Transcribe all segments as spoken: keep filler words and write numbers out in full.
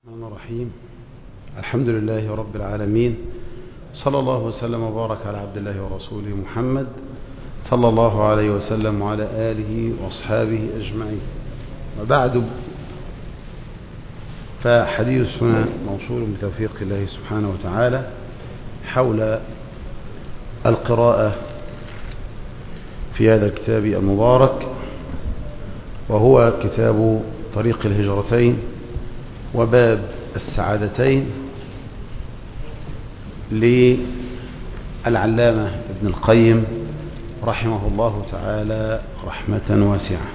الرحمن الرحيم. الحمد لله رب العالمين، صلى الله وسلم وبارك على عبد الله ورسوله محمد صلى الله عليه وسلم وعلى آله وأصحابه أجمعين. وبعد، فحديثنا موصول بتوفيق الله سبحانه وتعالى حول القراءة في هذا الكتاب المبارك، وهو كتاب طريق الهجرتين وباب السعادتين للعلامة ابن القيم رحمه الله تعالى رحمة واسعة.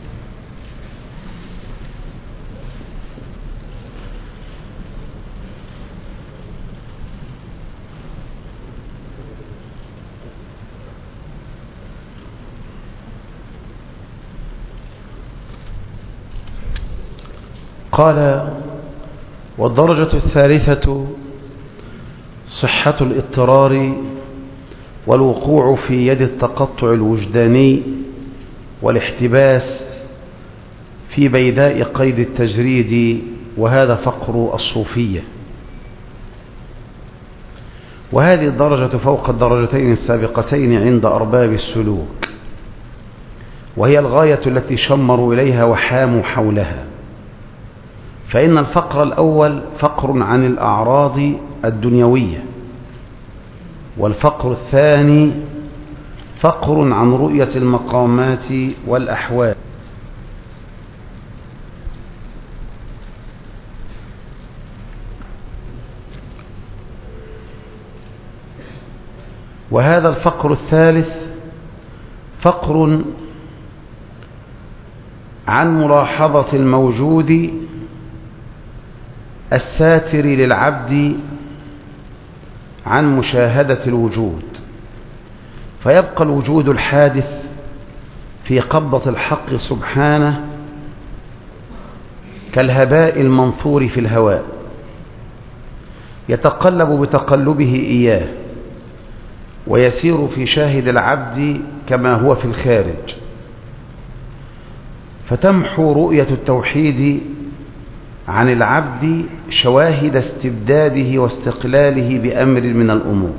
قال: والدرجة الثالثة صحة الاضطرار والوقوع في يد التقطع الوجداني والاحتباس في بيداء قيد التجريد، وهذا فقر الصوفية. وهذه الدرجة فوق الدرجتين السابقتين عند أرباب السلوك، وهي الغاية التي شمروا إليها وحاموا حولها. فإن الفقر الأول فقر عن الأعراض الدنيوية، والفقر الثاني فقر عن رؤية المقامات والأحوال. وهذا الفقر الثالث فقر عن ملاحظة الموجود الساتر للعبد عن مشاهدة الوجود، فيبقى الوجود الحادث في قبضة الحق سبحانه كالهباء المنثور في الهواء، يتقلب بتقلبه إياه، ويسير في شاهد العبد كما هو في الخارج، فتمحو رؤية التوحيد عن العبد شواهد استبداده واستقلاله بأمر من الأمور،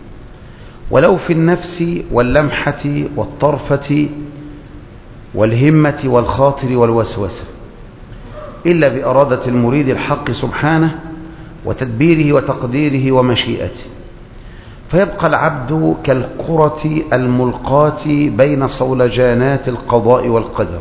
ولو في النفس واللمحة والطرفة والهمة والخاطر والوسوسة، إلا بإرادة المريد الحق سبحانه وتدبيره وتقديره ومشيئته، فيبقى العبد كالقرة الملقاة بين صولجانات القضاء والقدر،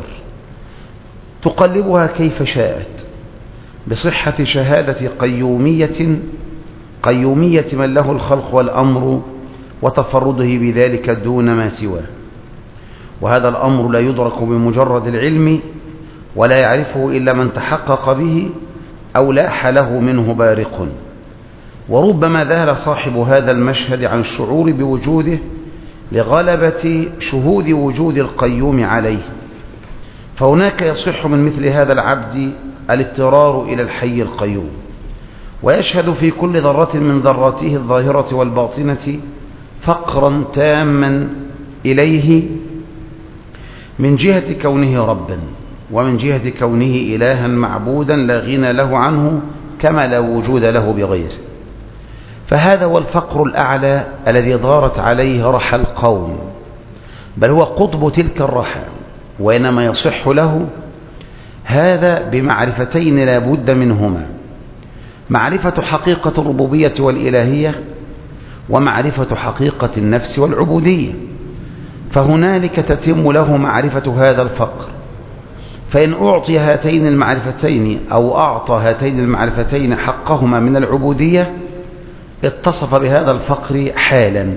تقلبها كيف شاءت، بصحة شهادة قيومية قيومية من له الخلق والأمر، وتفرده بذلك دون ما سواه. وهذا الأمر لا يدرك بمجرد العلم، ولا يعرفه إلا من تحقق به أو لاح له منه بارق. وربما ذهل صاحب هذا المشهد عن الشعور بوجوده لغلبة شهود وجود القيوم عليه، فهناك يصح من مثل هذا العبد الاضطرار إلى الحي القيوم، ويشهد في كل ذرة من ذراته الظاهرة والباطنة فقرا تاما إليه، من جهة كونه ربا، ومن جهة كونه إلها معبودا لا غنى له عنه، كما لا وجود له بغيره. فهذا هو الفقر الأعلى الذي دارت عليه رحى القوم، بل هو قطب تلك الرحى. وإنما يصح له هذا بمعرفتين لا بد منهما: معرفة حقيقة الربوبية والإلهية، ومعرفة حقيقة النفس والعبودية. فهنالك تتم له معرفة هذا الفقر. فإن أعطي هاتين المعرفتين أو أعطى هاتين المعرفتين حقهما من العبودية، اتصف بهذا الفقر حالا،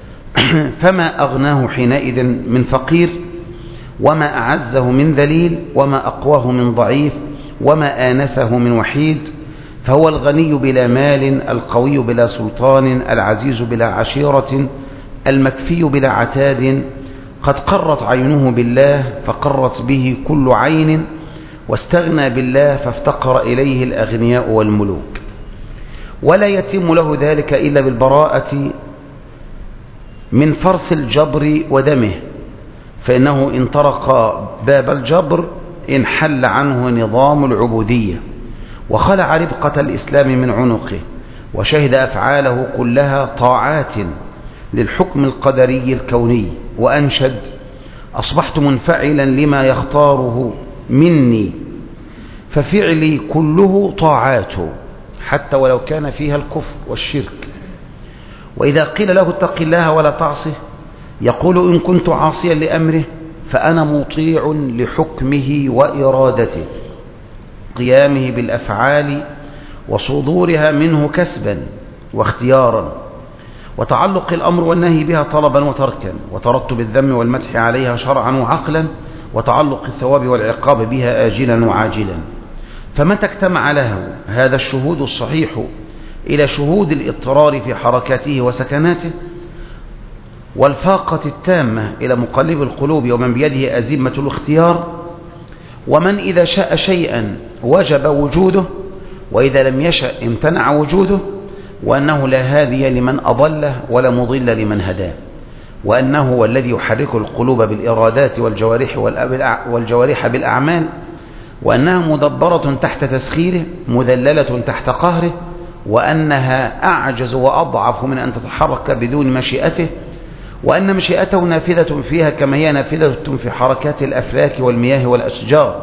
فما أغناه حينئذ من فقير، وما أعزه من ذليل، وما أقواه من ضعيف، وما آنسه من وحيد. فهو الغني بلا مال، القوي بلا سلطان، العزيز بلا عشيرة، المكفي بلا عتاد. قد قرت عينه بالله فقرت به كل عين، واستغنى بالله فافتقر إليه الأغنياء والملوك. ولا يتم له ذلك إلا بالبراءة من فرث الجبر ودمه، فإنه إن طرق باب الجبر انحل عنه نظام العبودية، وخلع ربقة الإسلام من عنقه، وشهد أفعاله كلها طاعات للحكم القدري الكوني، وأنشد: أصبحت منفعلا لما يختاره مني، ففعلي كله طاعات حتى ولو كان فيها الكفر والشرك. وإذا قيل له اتق الله ولا تعصه يقول: إن كنت عاصيا لأمره فأنا مطيع لحكمه وإرادته، قيامه بالأفعال وصدورها منه كسبا واختيارا، وتعلق الأمر والنهي بها طلبا وتركا، وترتب الذم والمدح عليها شرعا وعقلا، وتعلق الثواب والعقاب بها آجلا وعاجلا. فمتى اجتمع له هذا الشهود الصحيح إلى شهود الاضطرار في حركاته وسكناته، والفاقة التامة إلى مقلب القلوب ومن بيده أزمة الاختيار، ومن إذا شاء شيئا وجب وجوده وإذا لم يشأ امتنع وجوده، وأنه لا هادي لمن أضله ولا مضل لمن هداه، وأنه هو الذي يحرك القلوب بالإرادات والجوارح, والجوارح بالأعمال، وأنها مدبرة تحت تسخيره مذللة تحت قهره، وأنها أعجز وأضعف من أن تتحرك بدون مشيئته، وأن مشيئته نافذة فيها كما هي نافذة في حركات الأفلاك والمياه والأشجار،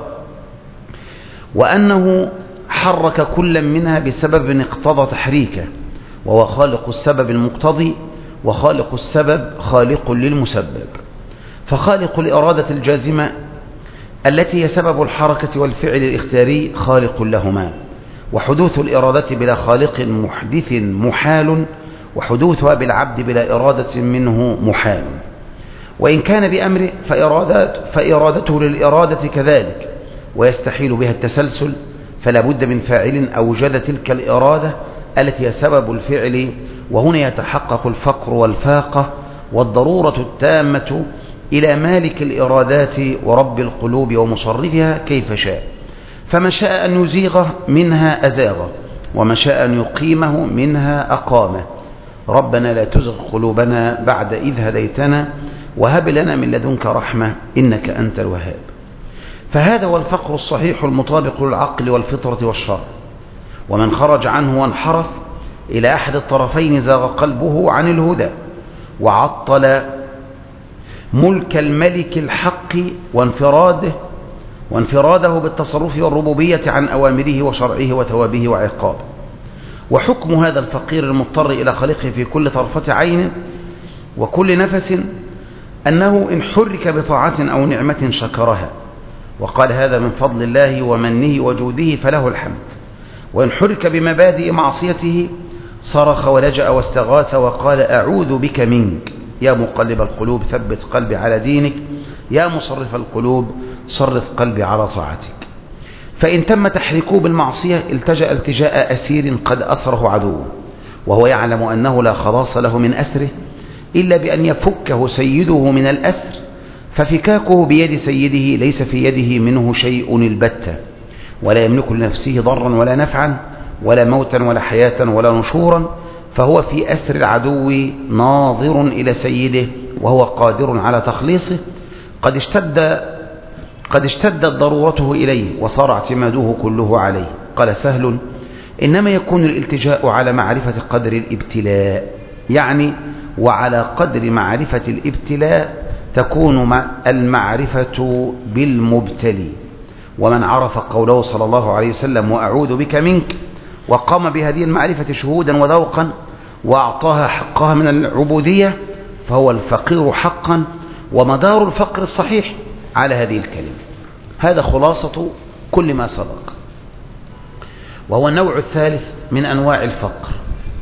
وأنه حرك كل منها بسبب اقتضى تحريكه، وهو خالق السبب المقتضي، وخالق السبب خالق للمسبب. فخالق الإرادة الجازمة التي هي سبب الحركة والفعل الاختياري خالق لهما، وحدوث الإرادة بلا خالق محدث محال، وحدوثها بالعبد بلا إرادة منه محال. وإن كان بأمر فإرادات فإرادته للإرادة كذلك، ويستحيل بها التسلسل، فلا بد من فاعل أوجد تلك الإرادة التي هي سبب الفعل، وهنا يتحقق الفقر والفاقة والضرورة التامة إلى مالك الإرادات ورب القلوب ومصرفها كيف شاء، فما شاء أن يزيغ منها أزاغ، وما شاء أن يقيمه منها أقامه. ربنا لا تزغ قلوبنا بعد إذ هديتنا وهب لنا من لدنك رحمة إنك أنت الوهاب. فهذا هو الفقر الصحيح المطابق للعقل والفطرة والشرع. ومن خرج عنه وانحرف إلى أحد الطرفين زاغ قلبه عن الهدى، وعطل ملك الملك الحق وانفراده وانفراده بالتصرف والربوبية عن أوامره وشرعه وثوابه وعقابه. وحكم هذا الفقير المضطر إلى خالقه في كل طرفة عين وكل نفس أنه إن حرك بطاعة أو نعمة شكرها وقال هذا من فضل الله ومنه وجوده فله الحمد، وإن حرك بمبادئ معصيته صرخ ولجأ واستغاث وقال أعوذ بك منك يا مقلب القلوب ثبت قلبي على دينك، يا مصرف القلوب صرف قلبي على طاعتك. فإن تم تحريكه بالمعصية التجأ التجاء أسير قد أسره عدوه، وهو يعلم أنه لا خلاص له من أسره إلا بأن يفكه سيده من الأسر، ففكاكه بيد سيده ليس في يده منه شيء البتة، ولا يملك لنفسه ضرا ولا نفعا ولا موتا ولا حياة ولا نشورا، فهو في أسر العدو ناظر إلى سيده وهو قادر على تخليصه. قد اشتد قد اشتدت ضرورته إليه وصار اعتماده كله عليه. قال سهل إنما يكون الالتجاء على معرفة قدر الابتلاء، يعني وعلى قدر معرفة الابتلاء تكون المعرفة بالمبتلي. ومن عرف قوله صلى الله عليه وسلم وأعوذ بك منك وقام بهذه المعرفة شهودا وذوقا وأعطاها حقها من العبودية فهو الفقير حقا، ومدار الفقر الصحيح على هذه الكلمة. هذا خلاصة كل ما سبق. وهو النوع الثالث من أنواع الفقر.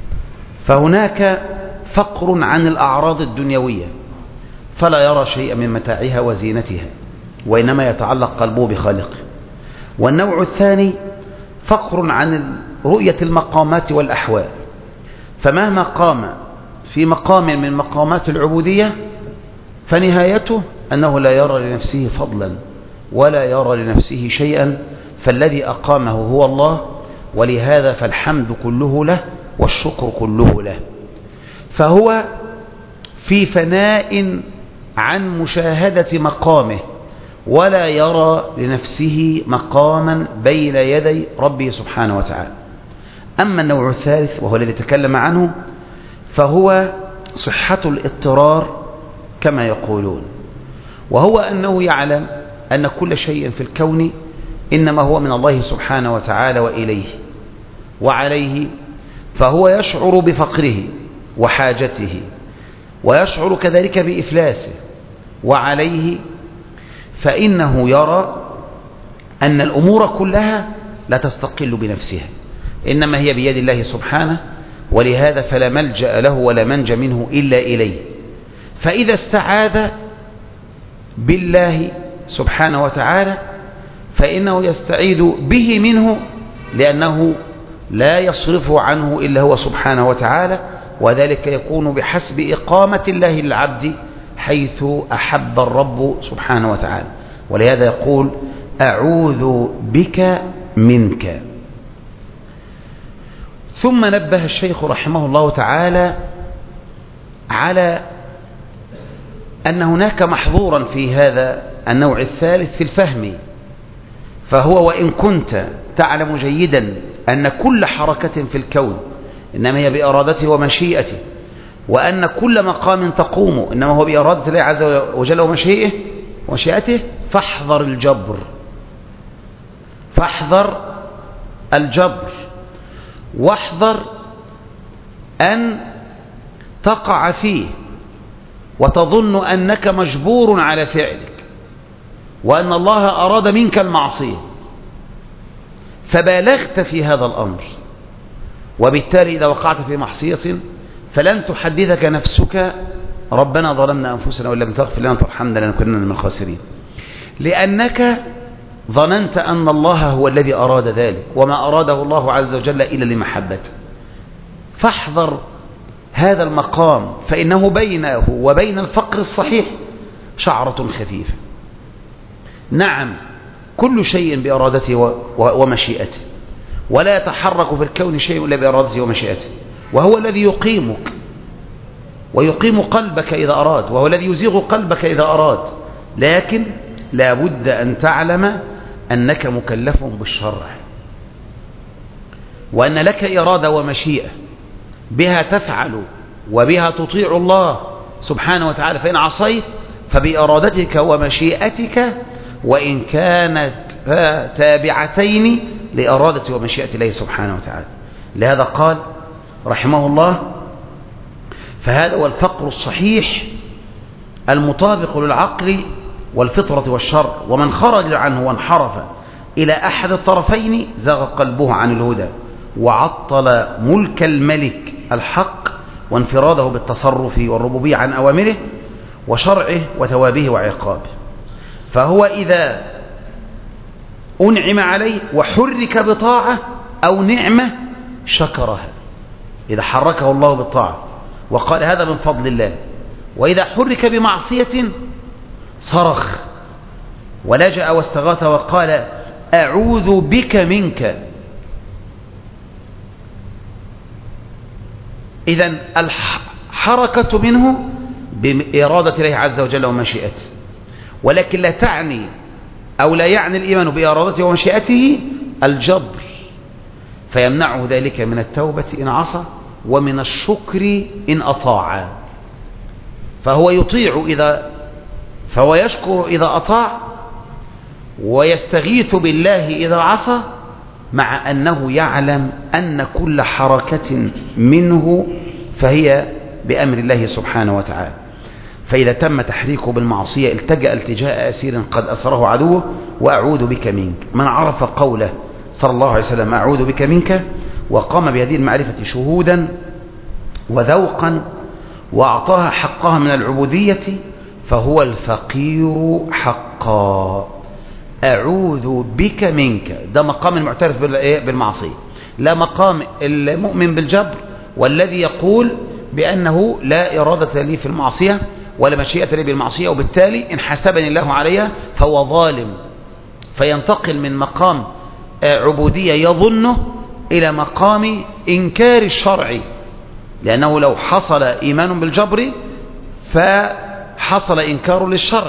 فهناك فقر عن الأعراض الدنيوية فلا يرى شيئا من متاعها وزينتها، وإنما يتعلق قلبه بخالقه. والنوع الثاني فقر عن رؤية المقامات والأحوال، فمهما قام في مقام من مقامات العبودية فنهايته أنه لا يرى لنفسه فضلا ولا يرى لنفسه شيئا، فالذي أقامه هو الله، ولهذا فالحمد كله له والشكر كله له. فهو في فناء عن مشاهدة مقامه ولا يرى لنفسه مقاما بين يدي ربه سبحانه وتعالى. أما النوع الثالث وهو الذي تكلم عنه فهو صحة الاضطرار كما يقولون، وهو أنه يعلم أن كل شيء في الكون إنما هو من الله سبحانه وتعالى وإليه وعليه، فهو يشعر بفقره وحاجته، ويشعر كذلك بإفلاسه، وعليه فإنه يرى أن الأمور كلها لا تستقل بنفسها، إنما هي بيد الله سبحانه، ولهذا فلا ملجأ له ولا منجى منه إلا إليه. فإذا استعاذ بالله سبحانه وتعالى فإنه يستعيذ به منه، لأنه لا يصرفه عنه إلا هو سبحانه وتعالى، وذلك يكون بحسب إقامة الله للعبد حيث أحب الرب سبحانه وتعالى. ولهذا يقول أعوذ بك منك. ثم نبه الشيخ رحمه الله تعالى على أن هناك محظورا في هذا النوع الثالث في الفهم، فهو وإن كنت تعلم جيدا أن كل حركة في الكون إنما هي بإرادته ومشيئته، وأن كل مقام تقوم إنما هو بإرادة الله عز وجل ومشيئته ومشيئته، فاحذر الجبر، فاحذر الجبر، واحذر أن تقع فيه وتظن أنك مجبور على فعلك، وأن الله أراد منك المعصية فبالغت في هذا الأمر، وبالتالي إذا وقعت في معصية فلن تحدثك نفسك ربنا ظلمنا أنفسنا وإن لم تغفر لنا وترحمنا لنكونن من الخاسرين، لأنك ظننت أن الله هو الذي أراد ذلك، وما أراده الله عز وجل إلا لمحبته. فاحذر هذا المقام، فإنه بينه وبين الفقر الصحيح شعرة خفيفة. نعم كل شيء بإرادته ومشيئته، ولا يتحرك في الكون شيء إلا بإرادته ومشيئته، وهو الذي يقيمك ويقيم قلبك إذا أراد، وهو الذي يزيغ قلبك إذا أراد، لكن لا بد أن تعلم أنك مكلف بالشرع، وأن لك إرادة ومشيئة بها تفعل وبها تطيع الله سبحانه وتعالى، فإن عصيت فبإرادتك ومشيئتك، وإن كانت تابعتين لإرادة ومشيئة الله سبحانه وتعالى. لهذا قال رحمه الله فهذا هو الفقر الصحيح المطابق للعقل والفطرة والشرع، ومن خرج عنه وانحرف إلى أحد الطرفين زاغ قلبه عن الهدى، وعطل ملك الملك الحق وانفراده بالتصرف والربوبية عن أوامره وشرعه وثوابه وعقابه. فهو إذا أنعم عليه وحرك بطاعة أو نعمة شكرها، إذا حركه الله بالطاعة وقال هذا من فضل الله، وإذا حرك بمعصية صرخ ولجأ واستغاث وقال أعوذ بك منك. إذن الحركة منه بإرادة الله عز وجل ومشيئته، ولكن لا تعني أو لا يعني الإيمان بإرادته ومشيئته الجبر، فيمنعه ذلك من التوبة إن عصى ومن الشكر إن أطاع. فهو يطيع إذا فهو يشكر إذا أطاع، ويستغيث بالله إذا عصى، مع أنه يعلم أن كل حركة منه فهي بأمر الله سبحانه وتعالى. فإذا تم تحريكه بالمعصية التجأ التجاء أسير قد أسره عدوه وأعوذ بك منك. من عرف قوله صلى الله عليه وسلم أعوذ بك منك وقام بهذه المعرفة شهودا وذوقا وأعطاها حقها من العبودية فهو الفقير حقا. أعوذ بك منك، ده مقام المعترف بالمعصية، لا مقام المؤمن بالجبر والذي يقول بأنه لا إرادة لي في المعصية ولا مشيئة لي بالمعصية، وبالتالي إن حسبني الله عليها فهو ظالم، فينتقل من مقام عبودية يظنه إلى مقام إنكار الشرع، لأنه لو حصل إيمان بالجبر فحصل إنكار للشرع،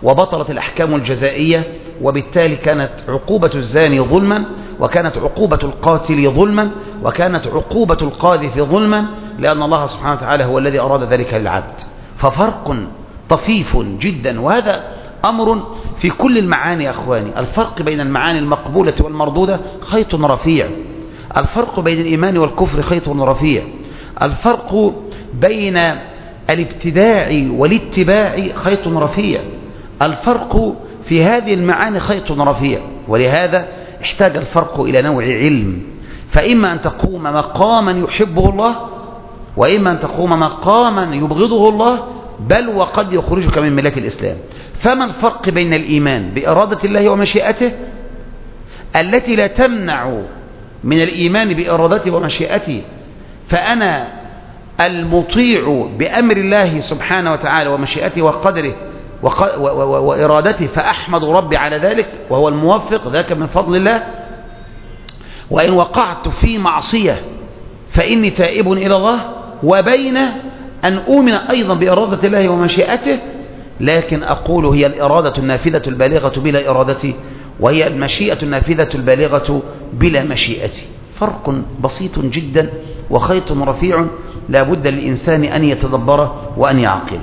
وبطلت الأحكام الجزائية، وبالتالي كانت عقوبة الزاني ظلما، وكانت عقوبة القاتل ظلما، وكانت عقوبة القاذف ظلما، لأن الله سبحانه وتعالى هو الذي أراد ذلك للعبد. ففرق طفيف جدا، وهذا أمر في كل المعاني يا أخواني. الفرق بين المعاني المقبولة والمردودة خيط رفيع، الفرق بين الإيمان والكفر خيط رفيع، الفرق بين الابتداع والاتباع خيط رفيع، الفرق في هذه المعاني خيط رفيع. ولهذا احتاج الفرق إلى نوع علم، فإما أن تقوم مقاما يحبه الله، وإما أن تقوم مقاما يبغضه الله، بل وقد يخرجك من ملة الإسلام. فما الفرق بين الإيمان بإرادة الله ومشيئته التي لا تمنع من الإيمان بإرادته ومشيئته، فأنا المطيع بأمر الله سبحانه وتعالى ومشيئته وقدره وإرادته، فأحمد ربي على ذلك وهو الموفق، ذاك من فضل الله. وإن وقعت في معصية فإني تائب إلى الله، وبين أن أؤمن أيضا بإرادة الله ومشيئته، لكن أقول هي الإرادة النافذة البالغة بلا إرادتي، وهي المشيئة النافذة البالغة بلا مشيئتي. فرق بسيط جدا وخيط رفيع لا بد للإنسان أن يتدبره وأن يعقله.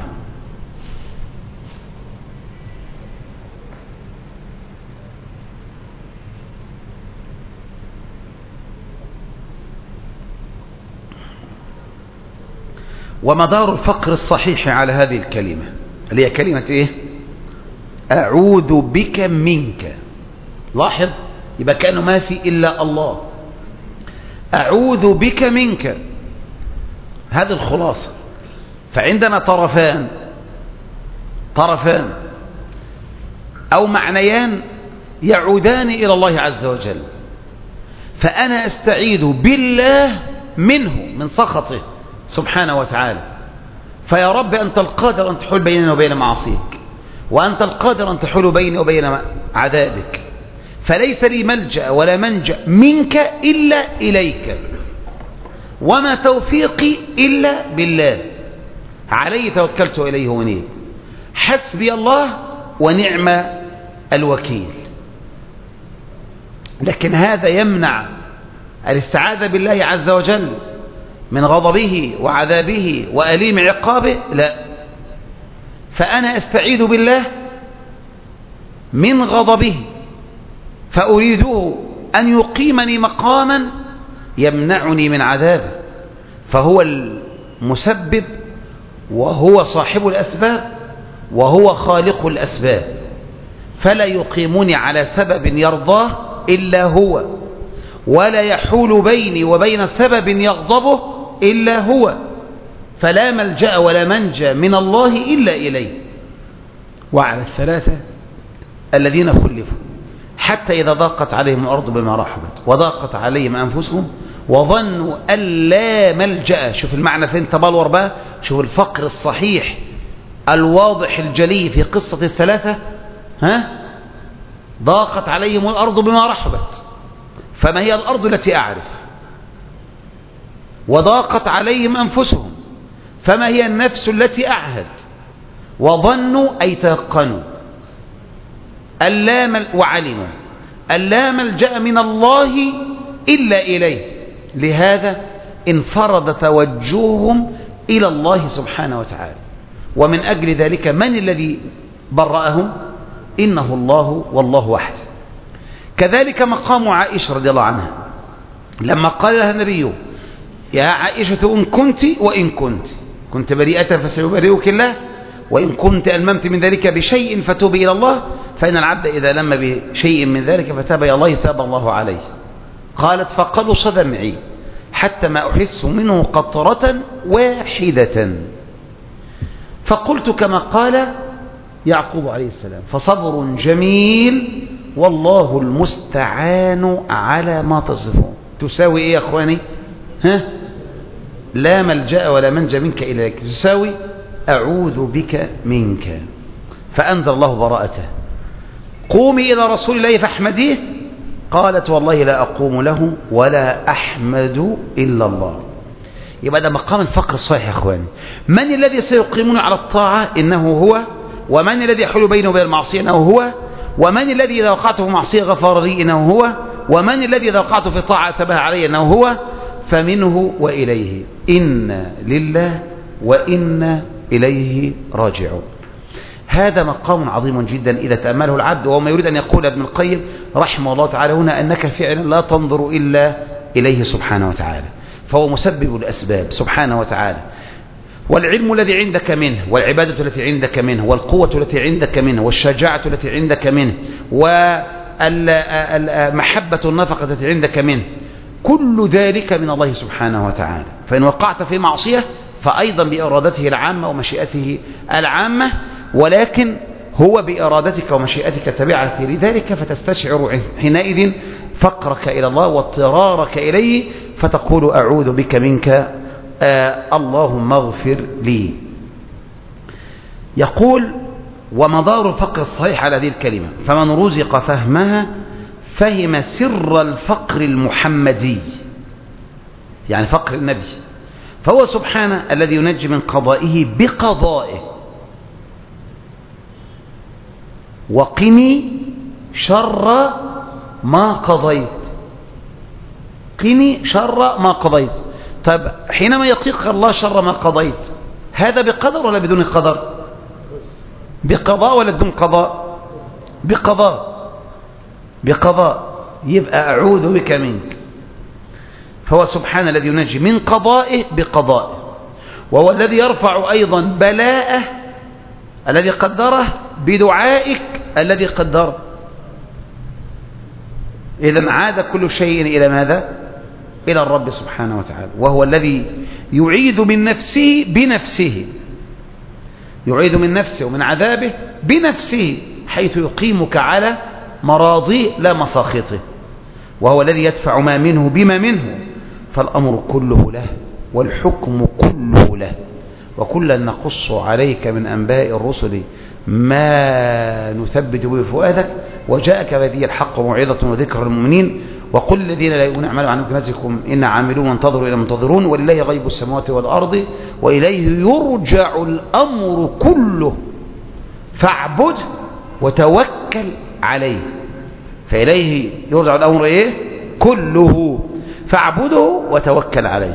ومدار الفقر الصحيح على هذه الكلمة اللي هي كلمة إيه؟ أعوذ بك منك. لاحظ، يبقى كأنه ما في إلا الله. أعوذ بك منك، هذه الخلاصة. فعندنا طرفان طرفان أو معنيان يعودان إلى الله عز وجل. فأنا أستعيذ بالله منه، من سخطه سبحانه وتعالى. فيا رب أنت القادر أن تحول بيننا وبين معاصيك، وأنت القادر أن تحول بيني وبين عذابك، فليس لي ملجأ ولا منجأ منك إلا إليك، وما توفيقي إلا بالله، عليه توكلت وإليه منيب، حسبي الله ونعم الوكيل. لكن هذا يمنع الاستعاذة بالله عز وجل من غضبه وعذابه وأليم عقابه؟ لا. فأنا أستعيذ بالله من غضبه، فأريده أن يقيمني مقاما يمنعني من عذابه، فهو المسبب وهو صاحب الأسباب وهو خالق الأسباب، فلا يقيمني على سبب يرضاه إلا هو، ولا يحول بيني وبين سبب يغضبه إلا هو، فلا ملجأ ولا منجى من الله إلا إليه. وعلى الثلاثة الذين خلفوا حتى إذا ضاقت عليهم الأرض بما رحبت وضاقت عليهم أنفسهم وظنوا أن لا ملجأ. شوف المعنى فين تبلور بقى، شوف الفقر الصحيح الواضح الجلي في قصة الثلاثة. ها؟ ضاقت عليهم الأرض بما رحبت، فما هي الأرض التي أعرف؟ وضاقت عليهم أنفسهم، فما هي النفس التي أعهد؟ وظنوا أي تيقنوا ألا وعلموا ألا ملجأ من الله إلا إليه، لهذا انفرد توجههم إلى الله سبحانه وتعالى. ومن أجل ذلك من الذي برأهم؟ إنه الله والله وحده. كذلك مقام عائشة رضي الله عنها لما قال لها النبي يا عائشة إن كنت وإن كنت كنت بريئة فسيبرئك الله، وإن كنت ألممت من ذلك بشيء فتوبي إلى الله، فإن العبد إذا لم بشيء من ذلك فتاب إلى الله تاب الله عليه. قالت فقلص دمعي حتى ما أحس منه قطرة واحدة، فقلت كما قال يعقوب عليه السلام فصبر جميل والله المستعان على ما تصفون. تساوي إيه يا أخواني؟ ها؟ لا ملجأ ولا منجى منك إليك، تساوي أعوذ بك منك. فأنزل الله براءته. قومي إلى رسول الله فاحمديه. قالت والله لا أقوم له ولا أحمد إلا الله. يبقى ده مقام الفقر الصحيح يا أخواني. من الذي سيقيمون على الطاعة؟ إنه هو ومن الذي يحول بينه وبين المعصية إنه هو، ومن الذي إذا وقعته في معصية غفر لي إنه هو، ومن الذي إذا وقعته في طاعة تبه علي إنه هو، فمنه وإليه إنا لله وإنا إليه راجعون. هذا مقام عظيم جدا إذا تأمله العبد، وهو ما يريد أن يقول ابن القيم رحمه الله تعالى هنا أنك فعلا لا تنظر إلا إليه سبحانه وتعالى، فهو مسبب الأسباب سبحانه وتعالى، والعلم الذي عندك منه، والعبادة التي عندك منه، والقوة التي عندك منه، والشجاعة التي عندك منه، ومحبة النفقة التي عندك منه، كل ذلك من الله سبحانه وتعالى. فإن وقعت في معصية فأيضا بإرادته العامة ومشيئته العامة، ولكن هو بإرادتك ومشيئتك تبعة لذلك، فتستشعر حينئذ فقرك إلى الله واضطرارك إليه، فتقول أعوذ بك منك آه اللهم اغفر لي. يقول ومدار الفقر الصحيح على هذه الكلمة، فمن رزق فهمها فهم سر الفقر المحمدي، يعني فقر النبي، فهو سبحانه الذي ينجي من قضائه بقضائه. وقني شر ما قضيت، قني شر ما قضيت. طيب حينما يقيك الله شر ما قضيت، هذا بقدر ولا بدون قدر؟ بقضاء ولا بدون قضاء؟ بقضاء، بقضاء. يبقى أعوذ بك منك، فهو سبحانه الذي ينجي من قضائه بقضائه، وهو الذي يرفع أيضا بلاءه الذي قدره بدعائك الذي قدره. إذن عاد كل شيء إلى ماذا؟ إلى الرب سبحانه وتعالى، وهو الذي يعيد من نفسه بنفسه، يعيد من نفسه ومن عذابه بنفسه، حيث يقيمك على مراضيه لا مساخطه، وهو الذي يدفع ما منه بما منه، فالأمر كله له والحكم كله له. وكلا نقص عليك من أنباء الرسل ما نثبت به فؤادك، وجاءك بهذه الحق موعظة وذكر للمؤمنين، وقل الذين لا يؤمنون اعملوا عن مكانتكم إن عاملون وانتظروا إلى منتظرون، ولله غيب السماوات والأرض وإليه يرجع الأمر كله فاعبده وتوكل عليه. فإليه يرجع الأمر إيه؟ كله، فاعبده وتوكل عليه.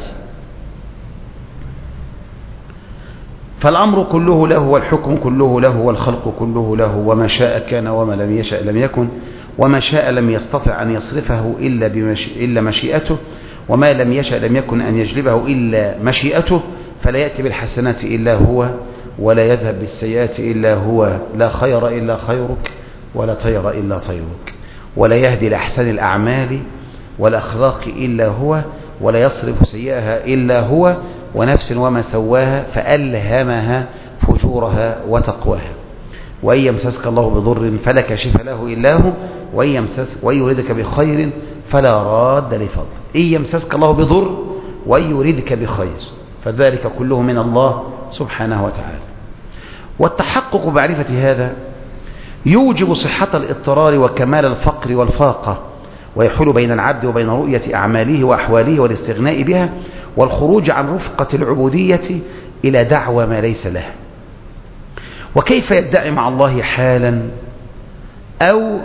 فالأمر كله له والحكم كله له والخلق كله له، وما شاء كان وما لم يشأ لم يكن، وما شاء لم يستطع أن يصرفه إلا, بمشي... إلا مشيئته، وما لم يشأ لم يكن أن يجلبه إلا مشيئته. فلا يأتي بالحسنات إلا هو، ولا يذهب بالسيئات إلا هو، لا خير إلا خيرك، ولا طير إلا طيرك، ولا يهدي لأحسن الأعمال والأخلاق إلا هو، ولا يصرف سيئها إلا هو، ونفس وما سواها فألهمها فجورها وتقواها. وإن يمسسك الله بضر فلا كاشف له إلا هو، وإن يمسسك وإن يريدك بخير فلا راد لفضله. إن يمسسك الله بضر وإن يريدك بخير، فذلك كله من الله سبحانه وتعالى. والتحقق بمعرفة هذا يوجب صحة الاضطرار وكمال الفقر والفاقة، ويحول بين العبد وبين رؤية أعماله وأحواله والاستغناء بها، والخروج عن رفقة العبودية إلى دعوى ما ليس له. وكيف يدعي مع الله حالا أو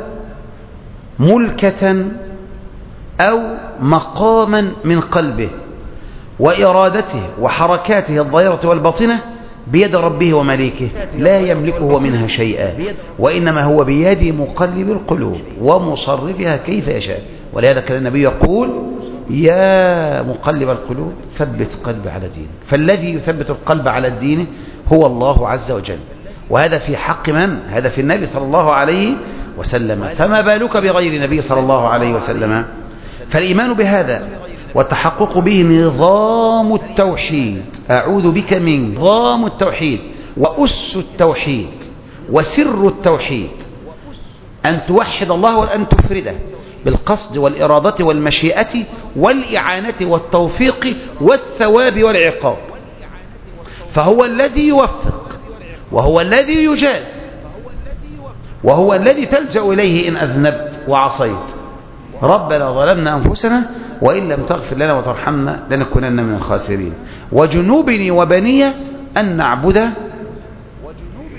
ملكة أو مقاما من قلبه وإرادته وحركاته الظاهرة والباطنة بيد ربه ومليكه، لا يملكه منها شيئا، وإنما هو بيد مقلب القلوب ومصرفها كيف يشاء. ولهذا كان النبي يقول يا مقلب القلوب ثبت قلبي على دينك. فالذي يثبت القلب على الدين هو الله عز وجل، وهذا في حق من؟ هذا في النبي صلى الله عليه وسلم، فما بالك بغير النبي صلى الله عليه وسلم. فالإيمان بهذا والتحقق به نظام التوحيد، أعوذ بك من نظام التوحيد وأس التوحيد وسر التوحيد، أن توحد الله وأن تفرده بالقصد والإرادة والمشيئة والإعانة والتوفيق والثواب والعقاب. فهو الذي يوفق، وهو الذي يجازي، وهو الذي تلجأ إليه إن أذنبت وعصيت. ربنا ظلمنا أنفسنا وإن لم تغفر لنا وترحمنا لنكونن من الخاسرين. وجنوبني وبني أن نعبد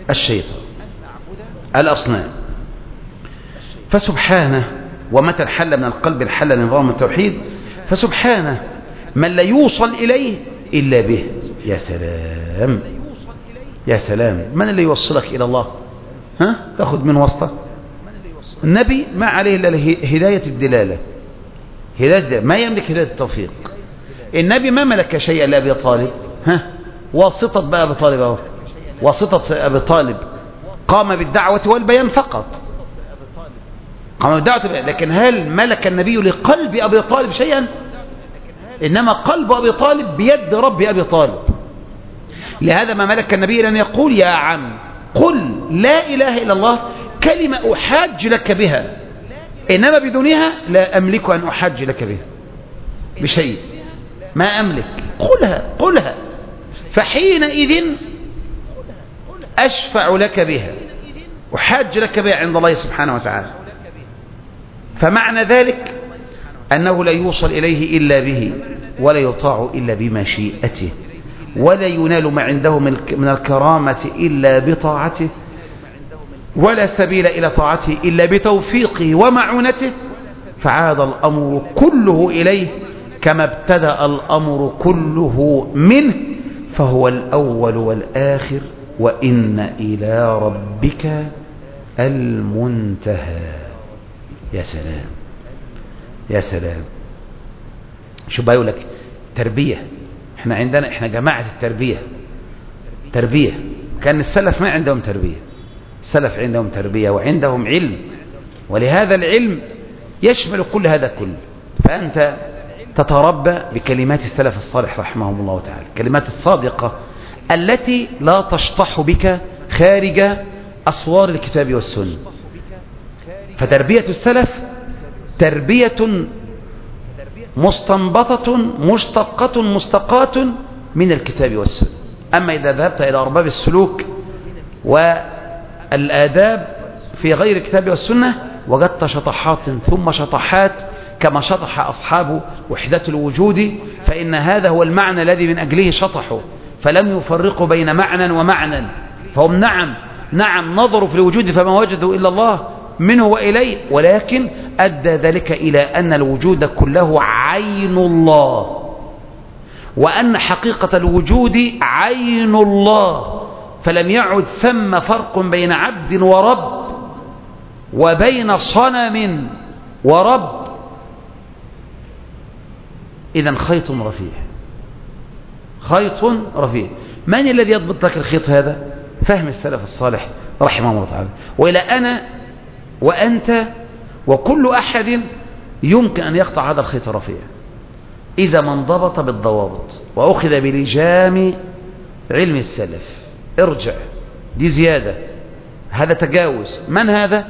الشيطان الأصنام. فسبحانه، ومتى انحل من القلب انحل نظام التوحيد، فسبحانه من لا يوصل إليه إلا به. يا سلام يا سلام، من اللي يوصلك إلى الله؟ ها؟ تأخذ من وسطه؟ النبي ما عليه إلا هداية الدلالة، هداية الدلالة. ما يملك هداية التوفيق. النبي ما ملك شيئا لأبي طالب. ها؟ واسطة بقى أبي طالب أهو، واسطة أبي طالب قام بالدعوة والبيان فقط، قام بالدعوة والبيان. لكن هل ملك النبي لقلب أبي طالب شيئا؟ إنما قلب أبي طالب بيد رب أبي طالب. لهذا ما ملك النبي لأن يقول يا عم قل لا إله إلا الله كلمة أحاج لك بها، إنما بدونها لا أملك أن أحاج لك بها بشيء، ما أملك. قلها قلها فحينئذ أشفع لك بها، أحاج لك بها عند الله سبحانه وتعالى. فمعنى ذلك أنه لا يوصل إليه إلا به، ولا يطاع إلا بمشيئته، ولا ينال ما عنده من الكرامة إلا بطاعته، ولا سبيل إلى طاعته إلا بتوفيقه ومعونته. فعاد الأمر كله إليه كما ابتدأ الأمر كله منه، فهو الأول والآخر، وإن إلى ربك المنتهى. يا سلام يا سلام. شو بقول لك؟ تربية. احنا عندنا احنا جماعة التربية، تربية. كان السلف ما عندهم تربية، السلف عندهم تربية وعندهم علم، ولهذا العلم يشمل كل هذا كله. فأنت تتربى بكلمات السلف الصالح رحمهم الله تعالى، الكلمات الصادقة التي لا تشطح بك خارج أسوار الكتاب والسنة. فتربية السلف تربية مستنبطة مشتقة مستقاة من الكتاب والسنة. أما إذا ذهبت إلى أرباب السلوك والآداب في غير الكتاب والسنة وجدت شطحات ثم شطحات كما شطح أصحاب وحدة الوجود، فإن هذا هو المعنى الذي من أجله شطحوا، فلم يفرقوا بين معنى ومعنى. فهم نعم نعم نظروا في الوجود فما وجدوا إلا الله منه وإليه، ولكن أدى ذلك إلى أن الوجود كله عين الله، وأن حقيقة الوجود عين الله، فلم يعد ثم فرق بين عبد ورب وبين صنم ورب. إذن خيط رفيع، خيط رفيع. من الذي يضبط لك الخيط هذا؟ فهم السلف الصالح رحمه الله تعالى. وإلى أنا وأنت وكل أحد يمكن أن يقطع هذا الخيط الرفيع إذا ما انضبط بالضوابط وأخذ بلجام علم السلف. ارجع، دي زيادة، هذا تجاوز. من هذا؟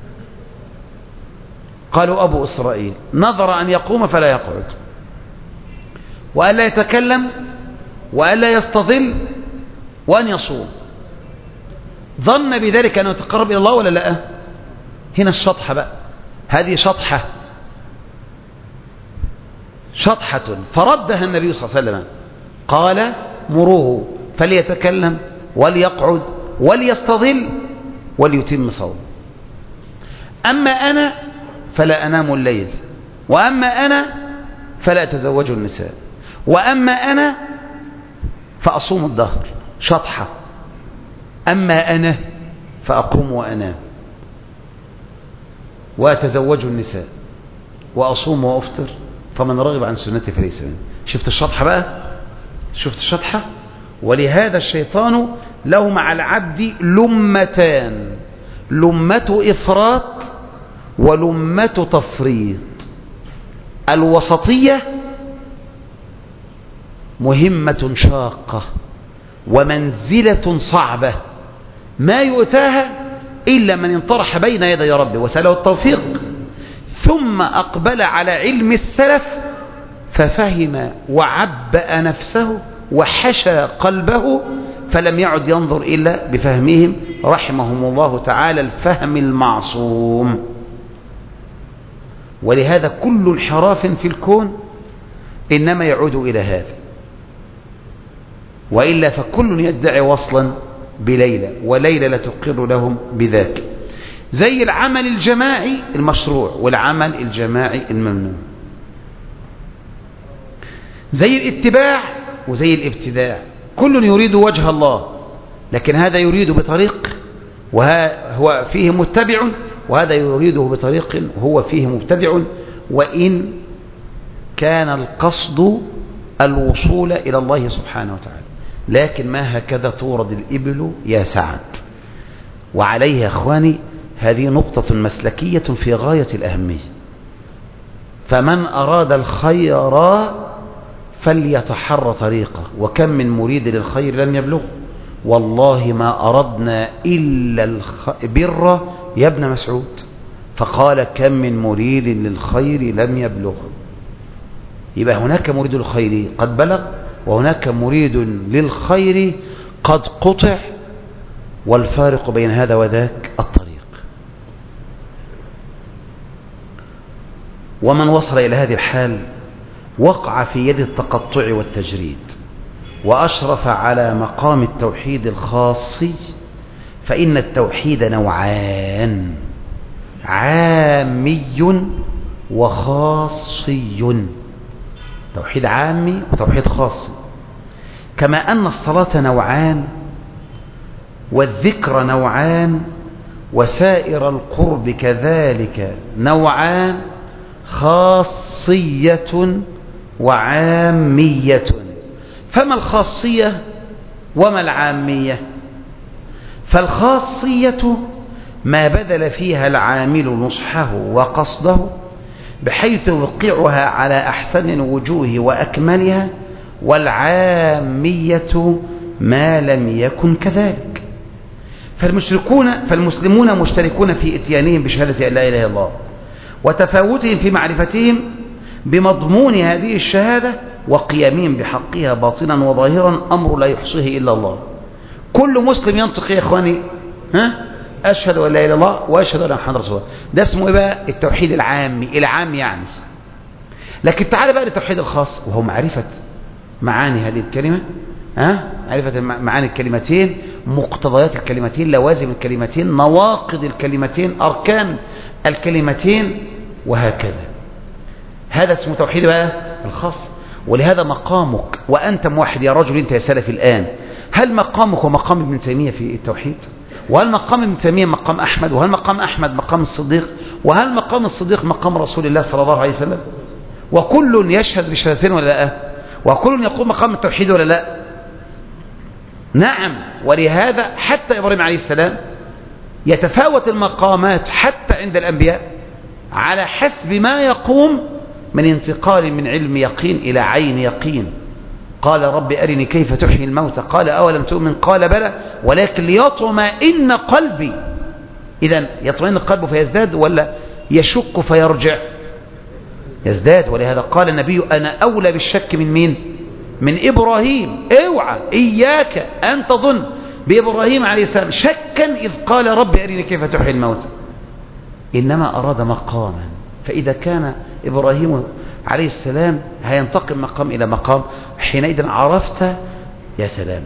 قالوا أبو إسرائيل نظر أن يقوم فلا يقعد، وألا يتكلم، وألا يستظل، وأن يصوم. ظن بذلك أنه يتقرب إلى الله ولا لا؟ هنا الشطحة بقى، هذه شطحة شطحة فردها النبي صلى الله عليه وسلم، قال مروه فليتكلم وليقعد وليستظل وليتم صوم. أما أنا فلا أنام الليل، وأما أنا فلا أتزوج النساء، وأما أنا فأصوم الدهر. شطحة. أما أنا فأقوم وأنام وأتزوج النساء وأصوم وأفطر، فمن رغب عن سنتي فليس مني. شفت الشطحة بقى؟ شفت الشطحة؟ ولهذا الشيطان له مع العبد لمتان، لمة إفراط ولمة تفريط. الوسطية مهمة شاقة ومنزلة صعبة ما يؤتاها إلا من انطرح بين يدي ربه وسأله التوفيق، ثم أقبل على علم السلف ففهم وعبأ نفسه وحشى قلبه، فلم يعد ينظر إلا بفهمهم رحمهم الله تعالى الفهم المعصوم. ولهذا كل انحراف في الكون إنما يعود إلى هذا، وإلا فكل يدعي وصلا بليلى، وليلى لا تقر لهم بذاك. زي العمل الجماعي المشروع والعمل الجماعي الممنوع، زي الاتباع وزي الابتداع. كل يريد وجه الله، لكن هذا يريد بطريق وهو فيه متبع، وهذا يريده بطريق وهو فيه مبتدع، وإن كان القصد الوصول إلى الله سبحانه وتعالى. لكن ما هكذا تورد الإبل يا سعد. وعليها أخواني هذه نقطة مسلكية في غاية الأهمية. فمن أراد الخير فليتحرى طريقه، وكم من مريد للخير لم يبلغ. والله ما أردنا إلا البر يا ابن مسعود. فقال كم من مريد للخير لم يبلغ. يبقى هناك مريد للخير قد بلغ، وهناك مريد للخير قد قطع، والفارق بين هذا وذاك الطريق. ومن وصل إلى هذه الحال وقع في يد التقطع والتجريد، وأشرف على مقام التوحيد الخاصي. فإن التوحيد نوعان: عامي وخاصي. توحيد عامي وتوحيد خاصي. كما أن الصلاة نوعان، والذكر نوعان، وسائر القرب كذلك نوعان: خاصية وعامية. فما الخاصية وما العامية؟ فالخاصية ما بذل فيها العامل نصحه وقصده بحيث يوقعها على أحسن الوجوه وأكملها، والعامية ما لم يكن كذلك. فالمشركون فالمسلمون مشتركون في إتيانهم بشهادة أن لا إله إلا الله، وتفاوتهم في معرفتهم بمضمون هذه الشهادة، وقيامهم بحقها باطنا وظاهرا أمر لا يحصيه إلا الله. كل مسلم ينطق يا إخواني ها أشهد أن لا إله إلا الله وأشهد أن محمدا رسول الله. ده اسمه إيه بقى؟ التوحيد العامي، العام يعني. لكن تعال بقى للتوحيد الخاص، وهو معرفة معاني هذه الكلمة، ها معرفة معاني الكلمتين، مقتضيات الكلمتين، لوازم الكلمتين، نواقض الكلمتين، أركان الكلمتين، وهكذا. هذا اسمه توحيد بقى الخاص. ولهذا مقامك وأنت موحد يا رجل، أنت يا سلفي الآن، هل مقامك ومقام ابن تيمية في التوحيد؟ وهل مقام ابن تيمية مقام أحمد؟ وهل مقام أحمد مقام الصديق؟ وهل مقام الصديق مقام رسول الله صلى الله عليه وسلم؟ وكل يشهد بشهادتين ولا لا؟ وكل يقوم مقام التوحيد ولا لا؟ نعم. ولهذا حتى إبراهيم عليه السلام يتفاوت المقامات حتى عند الأنبياء على حسب ما يقوم من انتقال من علم يقين إلى عين يقين. قال رب أرني كيف تحيي الموتى، قال أولم تؤمن، قال بلى ولكن ليطمئن قلبي. إذن يطمئن القلب فيزداد ولا يشك فيرجع؟ يزداد. ولهذا قال النبي أنا أولى بالشك من مين؟ من إبراهيم. اوعى إياك أن تظن بإبراهيم عليه السلام شكا إذ قال رب أرني كيف تحيي الموتى، إنما أراد مقاما. فإذا كان إبراهيم عليه السلام هينتقل مقام إلى مقام، حينئذ عرفت. يا سلام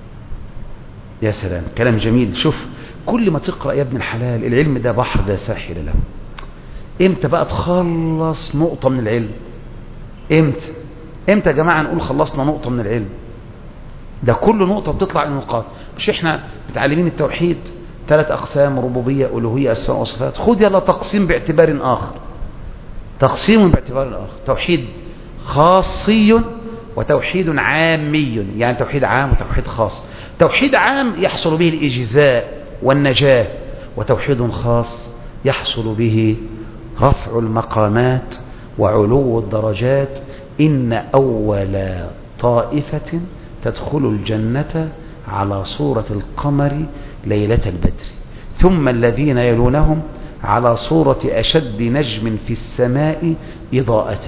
يا سلام، كلام جميل. شوف، كل ما تقرأ يا ابن الحلال العلم ده بحر لا ساحل له. امتى بقى تخلص نقطة من العلم؟ امتى امتى يا جماعة نقول خلصنا نقطة من العلم؟ ده كل نقطة بتطلع النقاط. مش احنا متعلمين التوحيد ثلاث أقسام: ربوبية، ألوهية، أسماء وصفات. خذ يلا تقسيم باعتبار آخر، تقسيم باعتبار آخر: توحيد خاصي وتوحيد عامي، يعني توحيد عام وتوحيد خاص. توحيد عام يحصل به الإجزاء والنجاة، وتوحيد خاص يحصل به رفع المقامات وعلو الدرجات. إن أول طائفة تدخل الجنة على صورة القمر ليلة البدر، ثم الذين يلونهم على صورة أشد نجم في السماء إضاءة.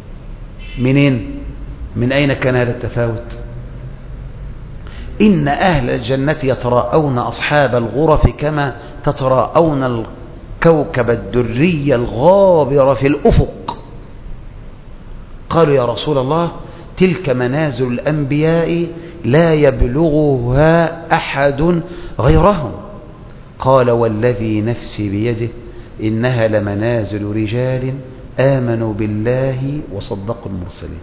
منين؟ من أين كان هذا التفاوت؟ إن أهل الجنة يتراءون أصحاب الغرف كما تتراءون الكوكب الدري الغابر في الأفق. قالوا يا رسول الله تلك منازل الأنبياء لا يبلغها أحد غيرهم. قال والذي نفسي بيده إنها لمنازل رجال آمنوا بالله وصدقوا المرسلين.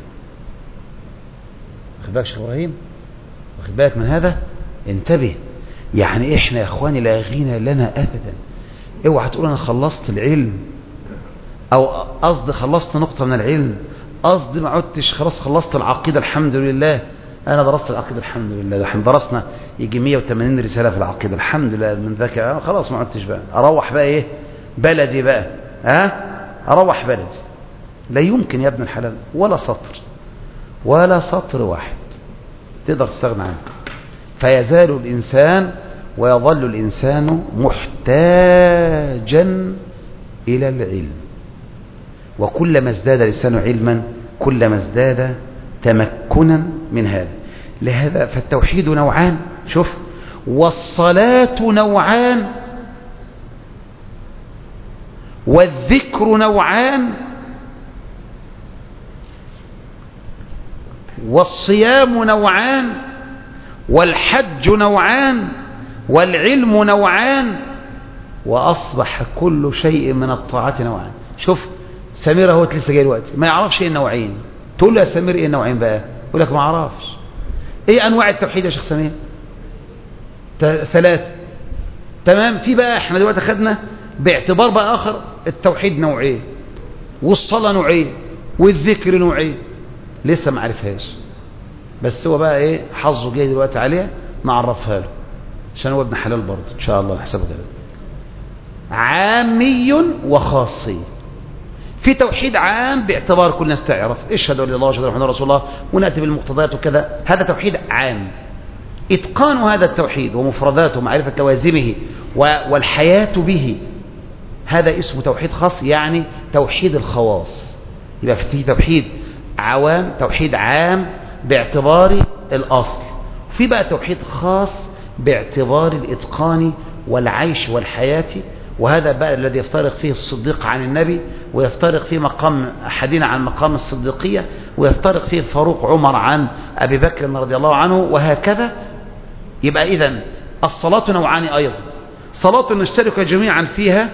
واخد بالك شيخ إبراهيم؟ واخد بالك من هذا؟ انتبه. يعني إحنا يا إخواني لا غنى لنا أبدا. اوعى تقول أنا خلصت العلم، أو قصدي خلصت نقطة من العلم، قصدي ما عدتش خلاص خلصت العقيدة الحمد لله. أنا درست العقيدة الحمد لله، ده احنا درسنا يجي مية وثمانين رسالة في العقيدة الحمد لله من ذاك، خلاص ما عدتش بقى أروح بقى إيه بلدي بقى، ها أروح بلدي. لا يمكن يا ابن الحلال ولا سطر ولا سطر واحد تقدر تستغنى عنه. فيزال الإنسان ويظل الإنسان محتاجا إلى العلم، وكلما ازداد الإنسان علما كلما ازداد تمكنا من هذا. لهذا فالتوحيد نوعان، شوف، والصلاة نوعان، والذكر نوعان، والصيام نوعان، والحج نوعان، والعلم نوعان، وأصبح كل شيء من الطاعات نوعان. شوف سمير اهو لسه جاي دلوقتي ما يعرفش ايه النوعين، تقول له يا سمير ايه النوعين بقى، يقول لك ما اعرفش. ايه انواع التوحيد يا شيخ سمير؟ ثلاثه. تمام. في بقى احنا دلوقتي خدنا باعتبار بقى اخر التوحيد نوعين، والصلاه نوعين، والذكر نوعين، لسه ما عرفهاش، بس هو بقى ايه حظه جاي دلوقتي عليها نعرفها له عشان هو ابن حلال برضه ان شاء الله حسب كده. عامي وخاصي. في توحيد عام باعتبار كل الناس تعرف اشهد ان لا اله الا الله محمد رسول الله وناتي بالمقتضيات وكذا، هذا توحيد عام. اتقان هذا التوحيد ومفرداته ومعرفه لوازمه والحياه به، هذا اسمه توحيد خاص، يعني توحيد الخواص. يبقى في توحيد عوام، توحيد عام باعتبار الاصل، في بقى توحيد خاص باعتبار الاتقان والعيش والحياه. وهذا بقى الذي يفترق فيه الصديق عن النبي، ويفترق فيه مقام أحدنا عن مقام الصديقية، ويفترق فيه الفاروق عمر عن أبي بكر رضي الله عنه، وهكذا. يبقى إذن الصلاة نوعان أيضا، صلاة نشترك جميعا فيها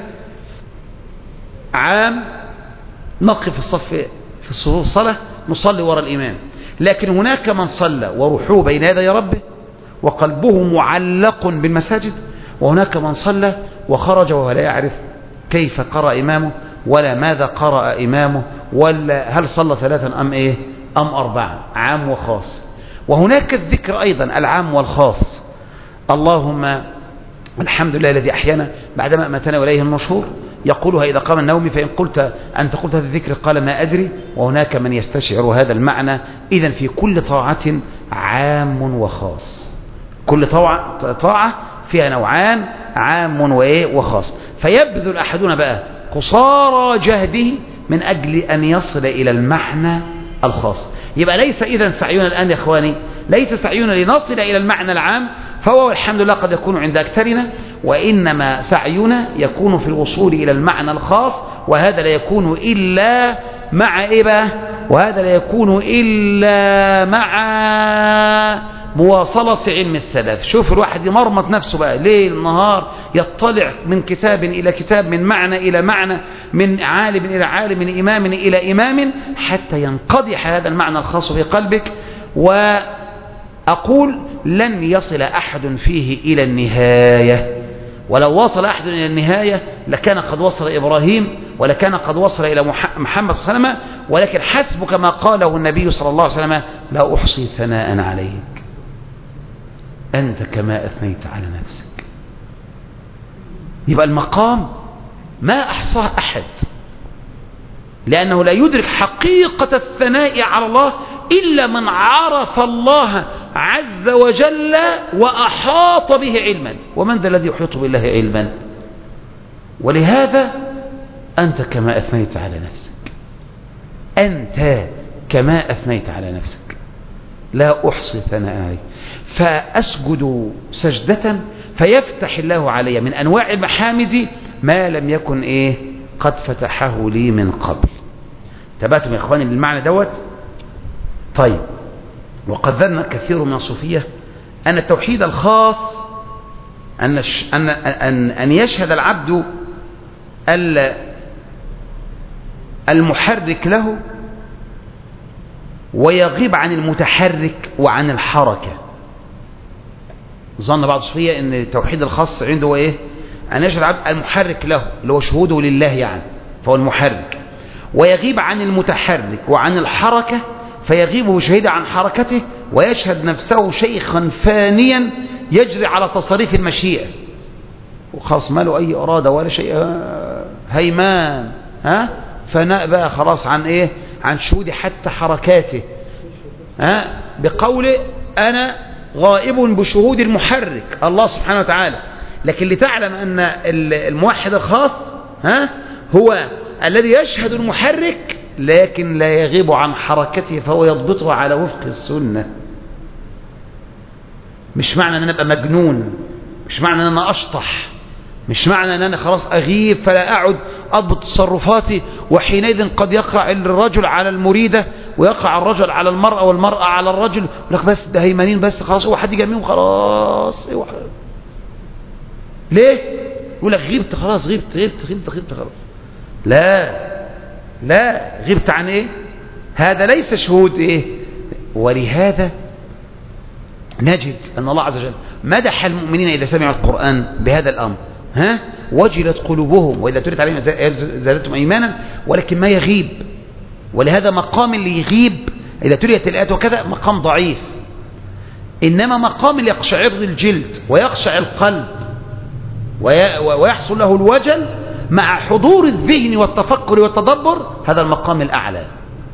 عام، نقف في الصف في الصفوف الصلاة نصلي وراء الإمام، لكن هناك من صلى وروحه بين يدي ربه وقلبه معلق بالمساجد، وهناك من صلى وخرج وهو لا يعرف كيف قرأ إمامه ولا ماذا قرأ إمامه ولا هل صلى ثلاثا أم إيه أم أربعة، عام وخاص. وهناك الذكر أيضا العام والخاص، اللهم الحمد لله الذي أحيانا بعدما أماتنا إليه النشور، يقولها إذا قام النوم، فإن قلت أنت قلت هذا الذكر قال ما أدري. وهناك من يستشعر هذا المعنى. إذن في كل طاعة عام وخاص، كل طاعة, طاعة فيها نوعان، عام وإيه وخاص. فيبذل أحدنا بقى قصارى جهده من أجل أن يصل إلى المعنى الخاص. يبقى ليس إذن سعينا الآن يا إخواني، ليس سعينا لنصل إلى المعنى العام، فهو الحمد لله قد يكون عند أكثرنا، وإنما سعينا يكون في الوصول إلى المعنى الخاص، وهذا لا يكون إلا مع إيه بقى؟ وهذا لا يكون إلا مع مواصلة علم السلف. شوف الواحد يمرمط نفسه بقى ليل نهار، يطلع من كتاب إلى كتاب، من معنى إلى معنى، من عالم إلى عالم، من إمام إلى إمام، حتى ينقضح هذا المعنى الخاص في قلبك. وأقول لن يصل أحد فيه إلى النهاية، ولو وصل أحد إلى النهاية لكان قد وصل إبراهيم، ولكان قد وصل إلى محمد صلى الله عليه وسلم. ولكن حسبك ما قاله النبي صلى الله عليه وسلم: لا أحصي ثناء عليك أنت كما أثنيت على نفسك. يبقى المقام ما أحصاه أحد، لأنه لا يدرك حقيقة الثناء على الله إلا من عرف الله عز وجل وأحاط به علما. ومن ذا الذي يحيط بالله علما؟ ولهذا أنت كما أثنيت على نفسك، أنت كما أثنيت على نفسك، لا أحصي ثناء عليك. فأسجد سجدة فيفتح الله علي من أنواع المحامد ما لم يكن إيه قد فتحه لي من قبل. تبعتم يا إخواني بالمعنى دوت؟ طيب، وقد ظن كثير من الصوفية أن التوحيد الخاص أن أن أن أن يشهد العبد المحرك له ويغيب عن المتحرك وعن الحركة. ظن بعض الصوفية أن التوحيد الخاص عنده هو إيه؟ أن يشهد العبد المحرك له اللي هو شهوده لله يعني، فهو المحرك، ويغيب عن المتحرك وعن الحركة، فيغيب ويشهد عن حركته ويشهد نفسه شيخا فانيا يجري على تصريف المشيئة، وخلاص ما له أي إرادة ولا شيء، هيمان ها فناء بقى خلاص عن إيه؟ عن شهود حتى حركاته، ها بقوله أنا غائب بشهود المحرك الله سبحانه وتعالى. لكن لتعلم أن الموحد الخاص ها هو الذي يشهد المحرك لكن لا يغيب عن حركته، فهو يضبطه على وفق السنة. مش معنى أن أنا أبقى مجنون، مش معنى أن أنا أشطح، مش معنى أن أنا خلاص أغيب فلا أعد أضبط تصرفاتي، وحينئذ قد يقع الرجل على المريدة ويقع الرجل على المرأة والمرأة على الرجل، لك بس ده هيمانين بس خلاص هو حد جميل خلاص. ليه؟ يقول لك غيبت خلاص، غيبت غيبت غيبت غيبت خلاص. لا لا، غيبت عن ايه؟ هذا ليس شهود ايه؟ ولهذا نجد ان الله عز وجل مدح المؤمنين اذا سمعوا القرآن بهذا الامر، ها وجلت قلوبهم واذا تليت عليهم زادتهم ايمانا، ولكن ما يغيب. ولهذا مقام اللي يغيب اذا تليت الايات وكذا مقام ضعيف، انما مقام اللي يقشعر الجلد ويقشع القلب ويحصل له الوجل مع حضور الذهن والتفكر والتدبر، هذا المقام الأعلى.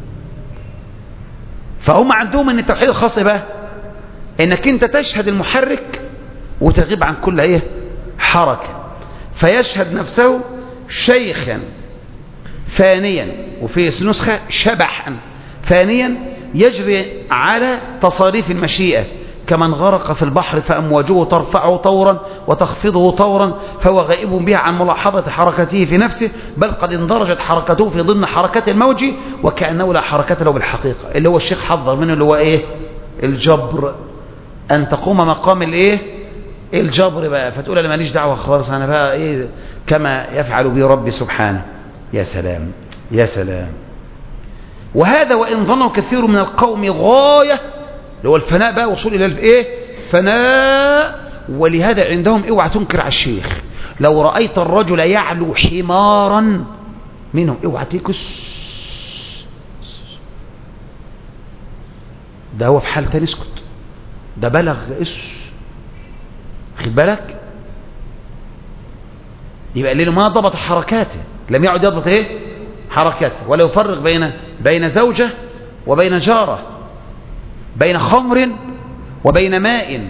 فهم عندهم أن التوحيد الخاص بقى أنك أنت تشهد المحرك وتغيب عن كل ايه حركة، فيشهد نفسه شيخا فانيا، وفي نسخة شبحا فانيا يجري على تصاريف المشيئة، كمن غرق في البحر فأمواجه ترفعه طورا وتخفضه طورا، فهو غائب بها عن ملاحظة حركته في نفسه، بل قد اندرجت حركته في ضمن حركات الموج وكأنه لا حركة له بالحقيقة. اللي هو الشيخ حضر منه اللي هو ايه؟ الجبر، أن تقوم مقام الايه؟ الجبر بقى، فتقول انا ماليش دعوة خالص، انا بقى ايه كما يفعل بي ربي سبحانه. يا سلام يا سلام. وهذا وإن ظنه كثير من القوم غاية، اللي هو الفناء بقى، وصول الى الايه؟ فناء. ولهذا عندهم اوعى تنكر على الشيخ، لو رأيت الرجل يعلو حمارا منهم اوعى تكس، ده هو في حال تاني اسكت، ده بلغ اس، خد بالك. يبقى لانه ما ضبط حركاته، لم يعد يضبط ايه؟ حركاته، ولا يفرق بين بين زوجه وبين جاره، بين خمر وبين ماء،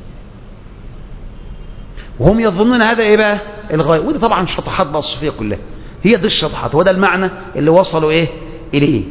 وهم يظنون هذا ايه بقى؟ الغاية. وده طبعا شطحات بقى الصوفية كلها، هي دي الشطحات، وده المعنى اللي وصلوا ايه اليه.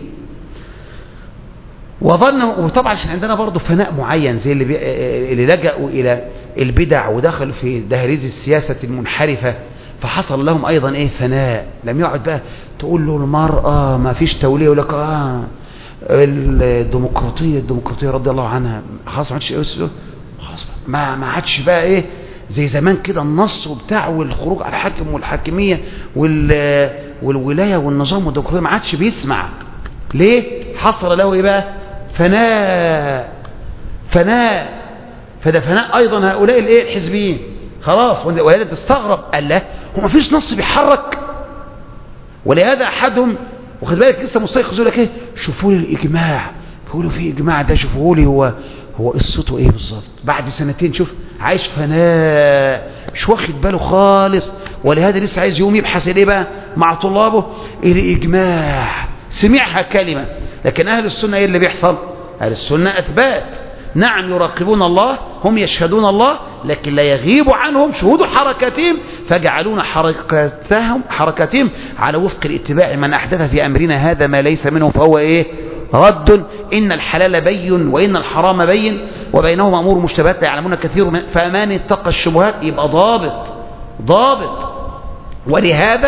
وظنوا، وطبعا احنا عندنا برضه فناء معين زي اللي بي... اللي لجأوا الى البدع ودخلوا في دهاليز السياسة المنحرفة، فحصل لهم ايضا ايه؟ فناء. لم يعد بقى تقول له المرأة ما فيش تولية، يقول لك اه الديمقراطية الديمقراطية رضي الله عنها، خلاص ما عادش خلاص ما ما عادش بقى ايه زي زمان كده النص وبتاع والخروج على الحاكم والحاكمية وال والولاية والنظام والديمقراطية، ما عادش بيسمع. ليه؟ حصل له ايه بقى؟ فناء فناء فده فناء ايضا هؤلاء الايه؟ الحزبيين. خلاص. ولهذا تستغرب، قال لا هو ما فيش نص بيحرك. ولهذا احدهم، وخد بالك لسه مستيقظ، يقول لك ايه؟ شوفوا لي الاجماع، بيقولوا في اجماع ده، شوفوا لي هو هو قصته ايه بالظبط. بعد سنتين شوف عايش فناء، مش واخد باله خالص. ولهذا لسه عايز يوم يبحث الايه بقى مع طلابه؟ الاجماع. سمعها كلمه. لكن اهل السنه ايه اللي بيحصل؟ اهل السنه اثبات، نعم يراقبون الله، هم يشهدون الله، لكن لا يغيب عنهم شهود حركاتهم، فجعلون حركاتهم حركاتهم على وفق الاتباع من احدث في امرنا هذا ما ليس منه فهو ايه؟ رد. ان الحلال بين وان الحرام بين وبينهما امور مشتبهات لا يعلمون كثير من، فمن اتقى الشبهات يبقى ضابط ضابط. ولهذا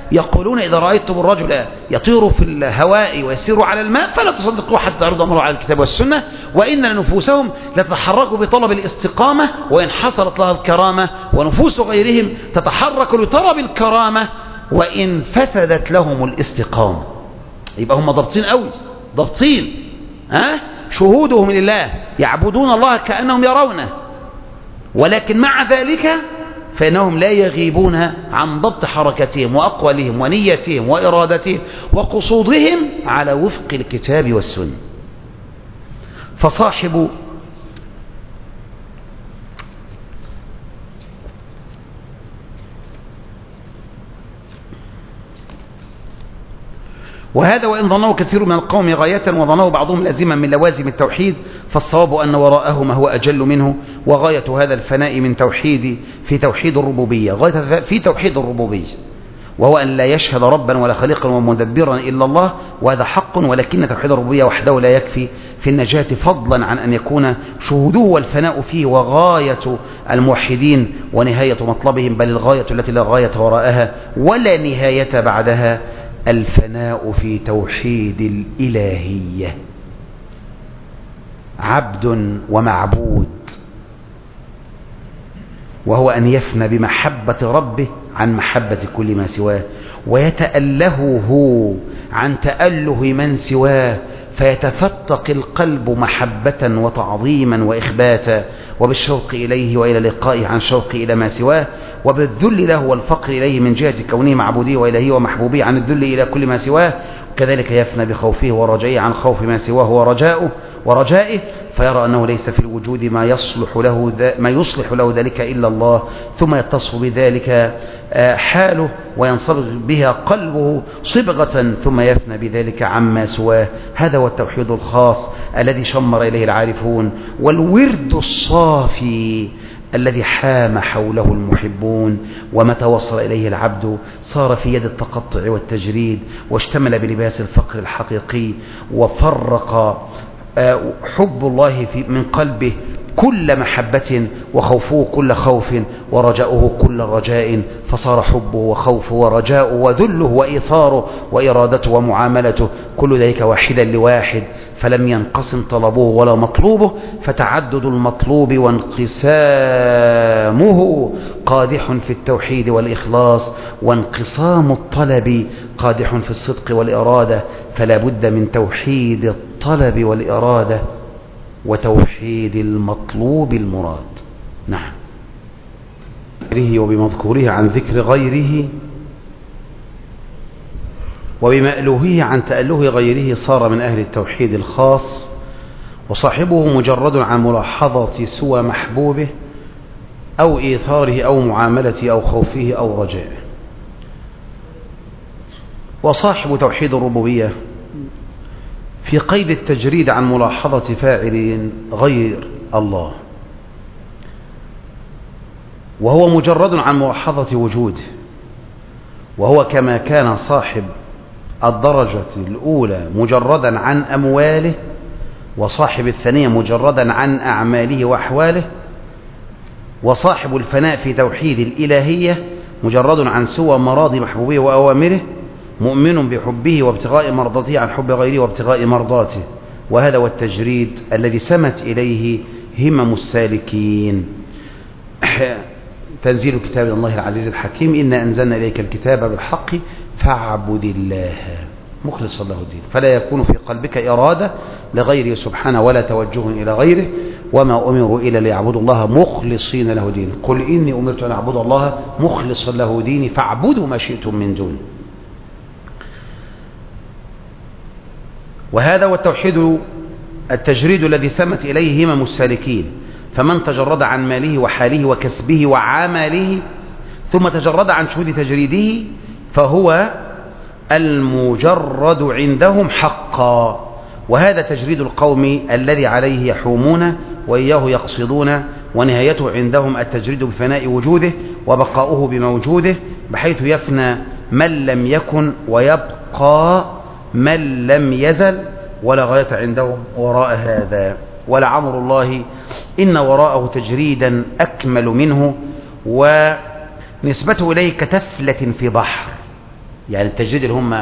يقولون إذا رأيتم الرجل يطير في الهواء ويسير على الماء فلا تصدقوه حتى يعرض أمره على الكتاب والسنة، وإن نفوسهم لتتحرك بطلب الاستقامة وإن حصلت لها الكرامة، ونفوس غيرهم تتحرك لطلب الكرامة وإن فسدت لهم الاستقامة. يبقى هم ضابطين قوي، ضابطين، ها؟ شهودهم لله، يعبدون الله كأنهم يرونه، ولكن مع ذلك فإنهم لا يغيبون عن ضبط حركتهم وأقوالهم ونيتهم وإرادتهم وقصودهم على وفق الكتاب والسنة. فصاحب وهذا وإن ظنه كثير من القوم غاية وظنه بعضهم لازما من لوازم التوحيد، فالصواب أن وراءه ما هو أجل منه، وغاية هذا الفناء من توحيد في توحيد الربوبية، غاية في توحيد الربوبية، وهو أن لا يشهد ربا ولا خليقا ومدبرا إلا الله، وهذا حق، ولكن توحيد الربوبية وحده لا يكفي في النجاة، فضلا عن أن يكون شهوده والفناء فيه وغاية الموحدين ونهاية مطلبهم، بل الغاية التي لا غاية وراءها ولا نهاية بعدها الفناء في توحيد الإلهية، عبد ومعبود، وهو أن يفنى بمحبة ربه عن محبة كل ما سواه، ويتألهه عن تأله من سواه، فيتفتق القلب محبة وتعظيما وإخباتا، وبالشوق إليه وإلى لقائه عن شوق إلى ما سواه، وبالذل له والفقر إليه من جهة كونه معبوديه وإلهيه ومحبوبيه عن الذل إلى كل ما سواه، وكذلك يفنى بخوفه ورجائه عن خوف ما سواه ورجاؤه ورجائه، فيرى أنه ليس في الوجود ما يصلح له ما يصلح له ذلك إلا الله، ثم يتصف بذلك حاله وينصبغ بها قلبه صبغة، ثم يفنى بذلك عما سواه. هذا هو التوحيد الخاص الذي شمر إليه العارفون، والورد الصافي الذي حام حوله المحبون، ومتى وصل إليه العبد صار في يد التقطع والتجريد، واشتمل بلباس الفقر الحقيقي، وفرق حب الله في من قلبه كل محبة، وخوفه كل خوف، ورجاؤه كل رجاء، فصار حبه وخوفه ورجاؤه وذله وإيثاره وإرادته ومعاملته كل ذلك واحدا لواحد، فلم ينقسم طلبه ولا مطلوبه، فتعدد المطلوب وانقسامه قادح في التوحيد والإخلاص، وانقسام الطلب قادح في الصدق والإرادة، فلا بد من توحيد الطلب والإرادة وتوحيد المطلوب المراد. نعم. وبمذكوره عن ذكر غيره، وبمألوهه عن تأله غيره، صار من أهل التوحيد الخاص، وصاحبه مجرد عن ملاحظة سوى محبوبه أو إيثاره أو معاملته أو خوفه أو رجائه. وصاحب توحيد الربوبية في قيد التجريد عن ملاحظة فاعل غير الله، وهو مجرد عن ملاحظة وجوده، وهو كما كان صاحب الدرجة الأولى مجردا عن أمواله، وصاحب الثانية مجردا عن أعماله وأحواله، وصاحب الفناء في توحيد الإلهية مجرد عن سوى مراضي محبوبه وأوامره، مؤمن بحبه وابتغاء مرضاته عن حب غيره وابتغاء مرضاته. وهذا هو التجريد الذي سمت إليه همم السالكين. تنزيل كتاب الله العزيز الحكيم، إنا أنزلنا إليك الكتاب بالحق فاعبد الله مخلصا له الدين، فلا يكون في قلبك إرادة لغيره سبحانه ولا توجه إلى غيره، وما أمروا إلا ليعبدوا الله مخلصين له دين، قل إني أمرت أن أعبد الله مخلصا له ديني فاعبدوا ما شئتم من دونه. وهذا هو التوحيد التجريد الذي سمت إليه همم السالكين، فمن تجرد عن ماله وحاله وكسبه وعمله ثم تجرد عن شهود تجريده فهو المجرد عندهم حقا، وهذا تجريد القوم الذي عليه يحومون وإياه يقصدون، ونهايته عندهم التجريد بفناء وجوده وبقاؤه بموجوده، بحيث يفنى من لم يكن ويبقى من لم يزل، ولا غاية عندهم وراء هذا. ولعمر الله إن وراءه تجريدا أكمل منه، ونسبته إليه كتفلة في بحر، يعني التجريد اللي هم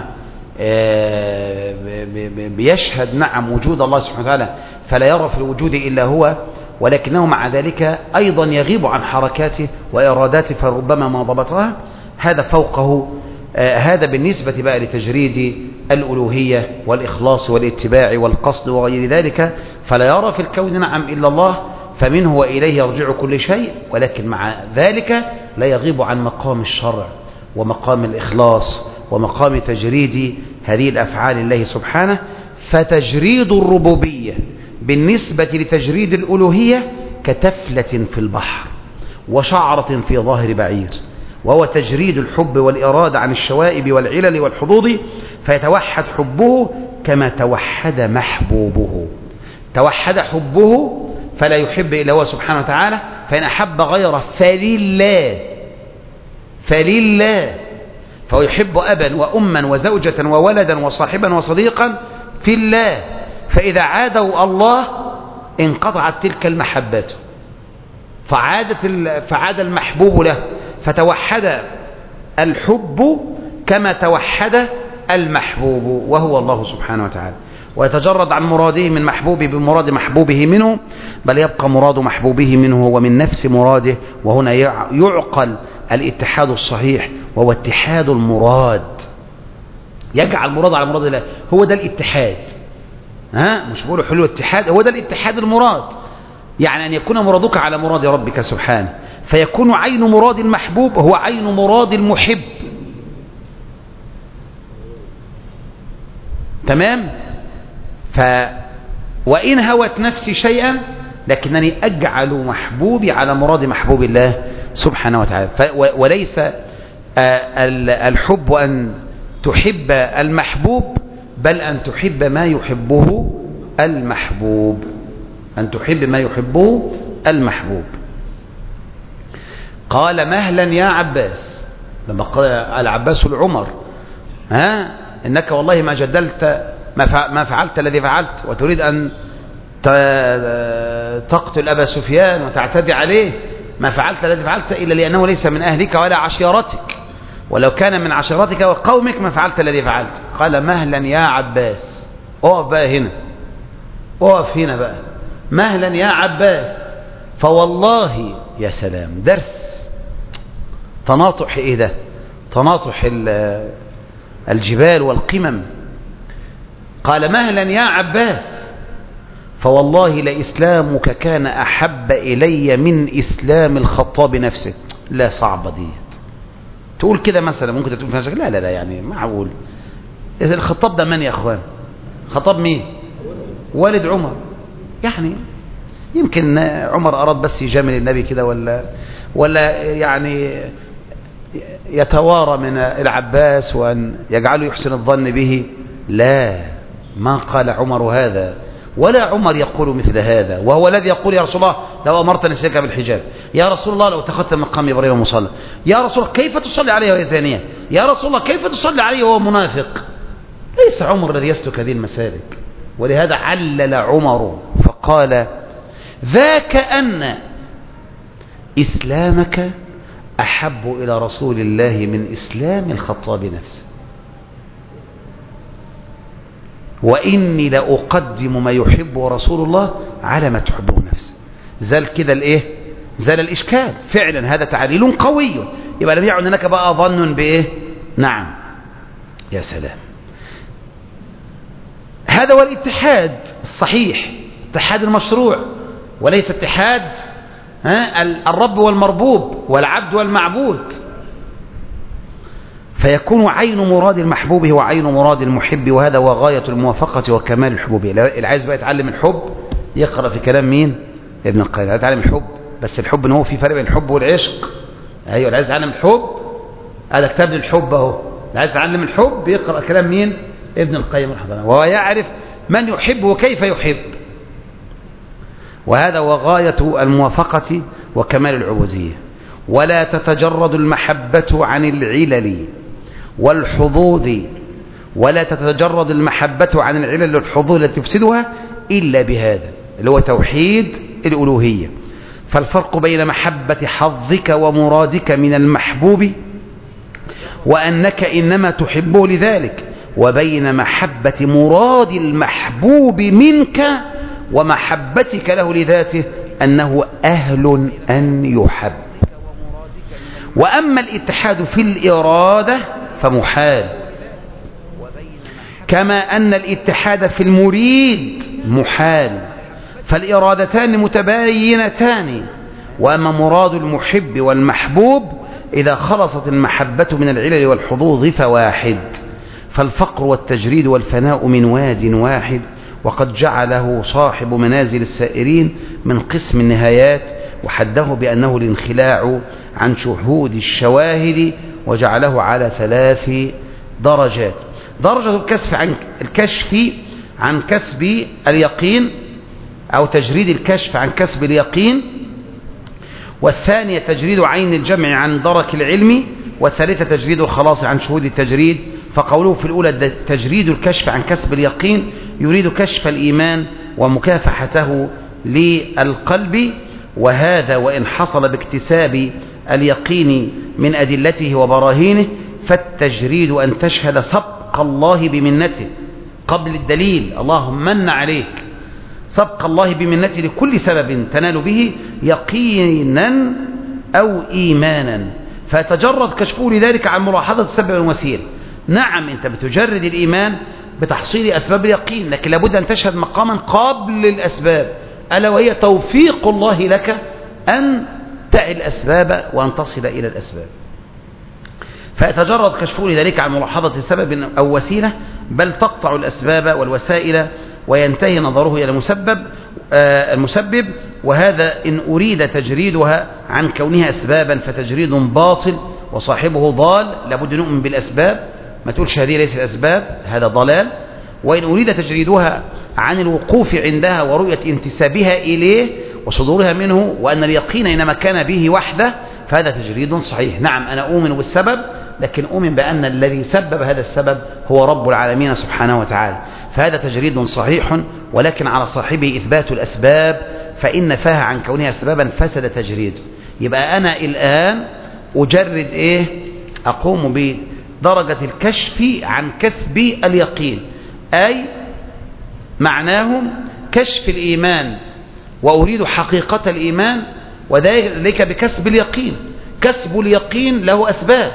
بيشهد نعم وجود الله سبحانه وتعالى فلا يرى في الوجود إلا هو، ولكنه مع ذلك أيضا يغيب عن حركاته وإراداته فربما ما ضبطها، هذا فوقه. هذا بالنسبة بقى لتجريد الألوهية والإخلاص والاتباع والقصد وغير ذلك، فلا يرى في الكون نعم إلا الله، فمنه وإليه يرجع كل شيء، ولكن مع ذلك لا يغيب عن مقام الشرع ومقام الإخلاص ومقام تجريد هذه الأفعال الله سبحانه. فتجريد الربوبية بالنسبة لتجريد الألوهية كتفلة في البحر وشعرة في ظاهر بعير، وهو تجريد الحب والإرادة عن الشوائب والعلل والحظوظ، فيتوحد حبه كما توحد محبوبه. توحد حبه فلا يحب إلا هو سبحانه وتعالى، فإن أحب غيره فلله فلله فهو يحب أبا وأما وزوجة وولدا وصاحبا وصديقا في الله، فإذا عادوا الله انقطعت تلك المحبات، فعادت فعاد المحبوب له، فتوحد الحب كما توحد المحبوب وهو الله سبحانه وتعالى، ويتجرد عن مراده من محبوبه بمراد محبوبه منه، بل يبقى مراد محبوبه منه ومن نفس مراده. وهنا يعقل الاتحاد الصحيح وهو اتحاد المراد، يجعل مراد على مراد الله، هو ده الاتحاد. ها مش بقوله حلو اتحاد، هو ده الاتحاد المراد، يعني أن يكون مرادك على مراد ربك سبحانه، فيكون عين مراد المحبوب هو عين مراد المحب. تمام؟ ف وإن هوت نفسي شيئا لكنني أجعل محبوبي على مراد محبوب الله سبحانه وتعالى. ف... وليس الحب أن تحب المحبوب، بل أن تحب ما يحبه المحبوب، أن تحب ما يحبه المحبوب. قال مهلا يا عباس، لما قال العباس لعمر ها إنك والله ما جدلت ما فعلت الذي فعلت، وتريد أن تقتل أبا سفيان وتعتدي عليه، ما فعلت الذي فعلت إلا لأنه ليس من أهلك ولا عشيرتك، ولو كان من عشيرتك وقومك ما فعلت الذي فعلت. قال مهلا يا عباس، اقف بقى هنا، اقف هنا بقى، مهلا يا عباس، فوالله يا سلام، درس تناطح ايه ده، تناطح الجبال والقمم. قال مهلا يا عباس، فوالله لإسلامك كان أحب إلي من إسلام الخطاب نفسه. لا صعبة دي تقول كده مثلا، ممكن تقول في نفسك لا لا لا يعني معقول. الخطاب ده من يا اخوان؟ خطاب مين؟ والد عمر. يعني يمكن عمر أراد بس يجامل النبي كده، ولا ولا يعني يتوارى من العباس وأن يجعله يحسن الظن به. لا، ما قال عمر هذا، ولا عمر يقول مثل هذا، وهو الذي يقول يا رسول الله لو أمرتني سيك بالحجاب، يا رسول الله لو اتخذت مقام إبراهيم مصلى، يا رسول الله كيف تصلي عليه وهي زانية، يا رسول الله كيف تصلي عليه وهو منافق. ليس عمر الذي يسلك هذه المسالك، ولهذا علل عمر فقال ذاك أن إسلامك أحب إلى رسول الله من إسلام الخطاب نفسه، وإني لأقدم ما يحبه رسول الله على ما تحبه نفسه. زال كده الإيه؟ زال الإشكال. فعلا هذا تعليل قوي، يبقى لم يعد هناك بقى ظن بإيه؟ نعم يا سلام. هذا هو الاتحاد الصحيح، اتحاد المشروع، وليس اتحاد ها الرب والمربوب والعبد والمعبود. فيكون عين مراد المحبوب هو عين مراد المحب، وهذا هو غاية الموافقة وكمال الحبوبية. اللي عايز بقى يتعلم الحب يقرأ في كلام مين؟ ابن القيم. يتعلم الحب، بس الحب ان هو في فرق بين الحب والعشق. ايوه، اللي عايز يتعلم الحب هذا كتاب الحب اهو. اللي عايز يتعلم الحب يقرأ كلام مين؟ ابن القيم رحمه الله، وهو يعرف من يحب وكيف يحب، وهذا هو غاية الموافقة وكمال العبودية. ولا تتجرد المحبة عن العلل والحظوظ، ولا تتجرد المحبة عن العلل والحظوظ التي تفسدها إلا بهذا اللي هو توحيد الألوهية. فالفرق بين محبة حظك ومرادك من المحبوب وأنك إنما تحبه لذلك، وبين محبة مراد المحبوب منك ومحبتك له لذاته أنه أهل أن يحب. وأما الاتحاد في الإرادة فمحال، كما أن الاتحاد في المريد محال، فالإرادتان متباينتان. وأما مراد المحب والمحبوب إذا خلصت المحبة من العلل والحظوظ فواحد، فالفقر والتجريد والفناء من واد واحد، وقد جعله صاحب منازل السائرين من قسم النهايات، وحده بأنه الانخلاع عن شهود الشواهد، وجعله على ثلاث درجات: درجة الكشف عن الكشف عن كسب اليقين، أو تجريد الكشف عن كسب اليقين، والثانية تجريد عين الجمع عن درك العلم، والثالثة تجريد الخلاص عن شهود التجريد. فقوله في الأولى تجريد الكشف عن كسب اليقين يريد كشف الإيمان ومكافحته للقلب، وهذا وإن حصل باكتساب اليقين من أدلته وبراهينه، فالتجريد أن تشهد سبق الله بمنته قبل الدليل، اللهم من عليك، سبق الله بمنته لكل سبب تنال به يقينا أو إيمانا، فتجرد كشفه لذلك عن ملاحظة السبب والوسيلة. نعم أنت بتجرد الإيمان بتحصيل أسباب اليقين، لكن لابد أن تشهد مقاما قبل الأسباب، ألا وهي توفيق الله لك أن تعي الأسباب وأن تصل إلى الأسباب. فيتجرد كشفه لذلك عن ملاحظة سبب أو وسيلة، بل تقطع الأسباب والوسائل وينتهي نظره إلى المسبب آه المسبب وهذا إن أريد تجريدها عن كونها أسبابا فتجريد باطل وصاحبه ضال. لابد نؤمن بالأسباب، ما تقولش هذه ليست أسباب، هذا ضلال. وإن أريد تجريدها عن الوقوف عندها ورؤية انتسابها إليه وصدورها منه، وأن اليقين إنما كان به وحده، فهذا تجريد صحيح. نعم أنا أؤمن بالسبب، لكن أؤمن بأن الذي سبب هذا السبب هو رب العالمين سبحانه وتعالى، فهذا تجريد صحيح. ولكن على صاحبه إثبات الأسباب، فإن نفاها عن كونها سببا فسد تجريد. يبقى أنا الآن أجرد إيه؟ أقوم بدرجة الكشف عن كسب اليقين، أي معناهم كشف الإيمان، وأريد حقيقة الإيمان، وذلك بكسب اليقين. كسب اليقين له أسباب،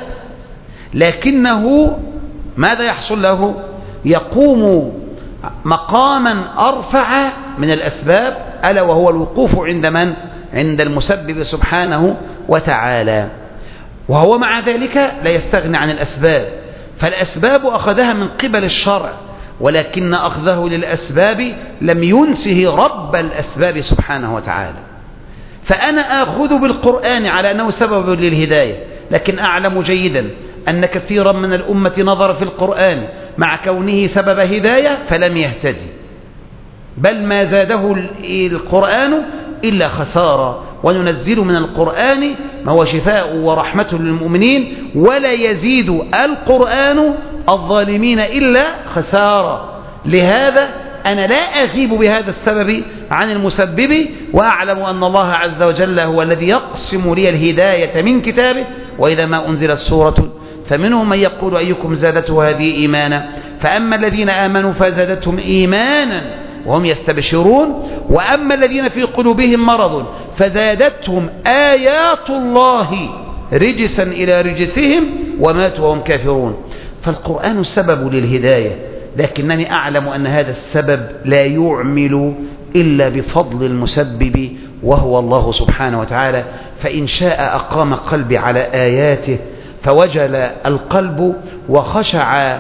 لكنه ماذا يحصل له؟ يقوم مقاما أرفع من الأسباب، ألا وهو الوقوف عند من؟ عند المسبب سبحانه وتعالى. وهو مع ذلك لا يستغني عن الأسباب، فالأسباب أخذها من قبل الشرع، ولكن أخذه للأسباب لم ينسه رب الأسباب سبحانه وتعالى. فأنا آخذ بالقرآن على أنه سبب للهداية، لكن أعلم جيدا أن كثيرا من الأمة نظر في القرآن مع كونه سبب هداية فلم يهتدي، بل ما زاده القرآن إلا خسارة. وننزل من القرآن ما هو شفاء ورحمة للمؤمنين، ولا يزيد القرآن الظالمين إلا خسارة. لهذا أنا لا أغيب بهذا السبب عن المسبب، وأعلم أن الله عز وجل هو الذي يقسم لي الهداية من كتابه. وإذا ما أنزلت سورة فمنهم من يقول أيكم زادته هذه إيمانا، فأما الذين آمنوا فزادتهم إيمانا وهم يستبشرون، وأما الذين في قلوبهم مرض فزادتهم آيات الله رجسا إلى رجسهم وماتوا وهم كافرون. فالقرآن سبب للهداية، لكنني أعلم أن هذا السبب لا يعمل إلا بفضل المسبب وهو الله سبحانه وتعالى. فإن شاء أقام قلبي على آياته فوجل القلب وخشع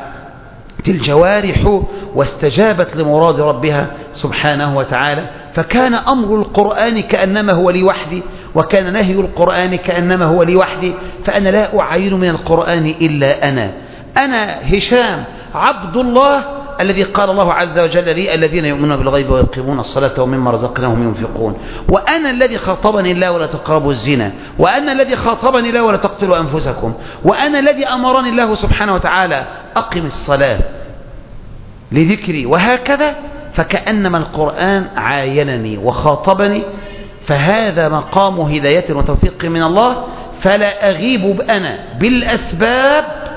الجوارح واستجابت لمراد ربها سبحانه وتعالى. فكان أمر القرآن كأنما هو لي وحدي، وكان نهي القرآن كأنما هو لي وحدي. فأنا لا أعين من القرآن إلا أنا أنا هشام عبد الله الذي قال الله عز وجل لي الذين يؤمنون بالغيب ويقيمون الصلاة ومما رزقناهم ينفقون. وأنا الذي خاطبني الله ولا تقربوا الزنا، وأنا الذي خاطبني الله ولا تقتلوا أنفسكم، وأنا الذي أمرني الله سبحانه وتعالى أقم الصلاة لذكري، وهكذا. فكأنما القرآن عاينني وخاطبني، فهذا مقام هداية وتوفيق من الله. فلا أغيب أنا بالأسباب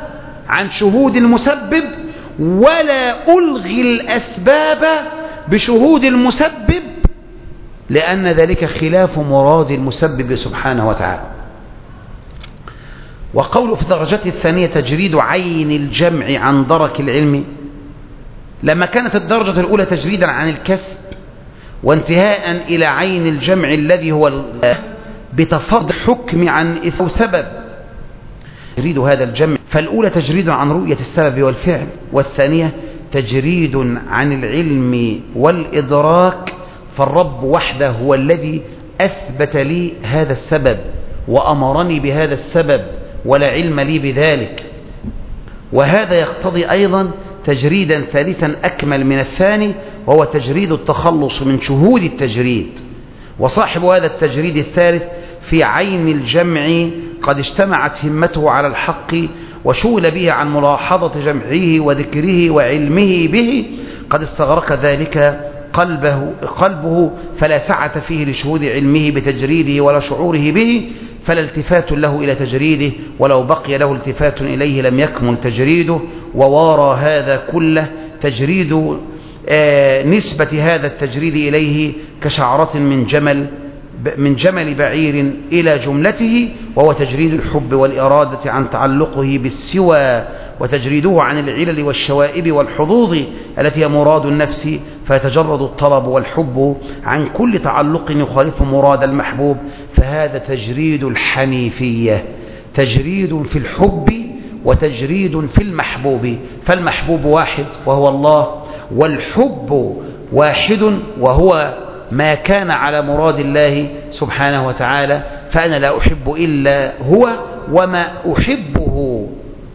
عن شهود المسبب ولا ألغي الأسباب بشهود المسبب، لأن ذلك خلاف مراد المسبب سبحانه وتعالى. وقوله في الدرجة الثانية تجريد عين الجمع عن درك العلم، لما كانت الدرجة الأولى تجريدا عن الكسب وانتهاء إلى عين الجمع الذي هو بتفرض حكم عن إثم سبب تجريد هذا الجمع، فالأولى تجريد عن رؤية السبب والفعل، والثانية تجريد عن العلم والإدراك، فالرب وحده هو الذي أثبت لي هذا السبب وأمرني بهذا السبب ولا علم لي بذلك. وهذا يقتضي أيضا تجريدا ثالثا أكمل من الثاني، وهو تجريد التخلص من شهود التجريد. وصاحب هذا التجريد الثالث في عين الجمع قد اجتمعت همته على الحق وشغل به عن ملاحظة جمعه وذكره وعلمه به، قد استغرق ذلك قلبه, قلبه فلا سعة فيه لشهود علمه بتجريده ولا شعوره به، فلا التفات له إلى تجريده، ولو بقي له التفات إليه لم يكمل تجريده. ووارى هذا كله تجريد آه نسبة هذا التجريد إليه كشعرة من جمل من جمل بعير إلى جملته، وهو تجريد الحب والإرادة عن تعلقه بالسوى، وتجريده عن العلل والشوائب والحظوظ التي هي مراد النفس، فيتجرد الطلب والحب عن كل تعلق يخالف مراد المحبوب، فهذا تجريد الحنيفية، تجريد في الحب وتجريد في المحبوب، فالمحبوب واحد وهو الله، والحب واحد وهو ما كان على مراد الله سبحانه وتعالى، فأنا لا أحب إلا هو، وما أحبه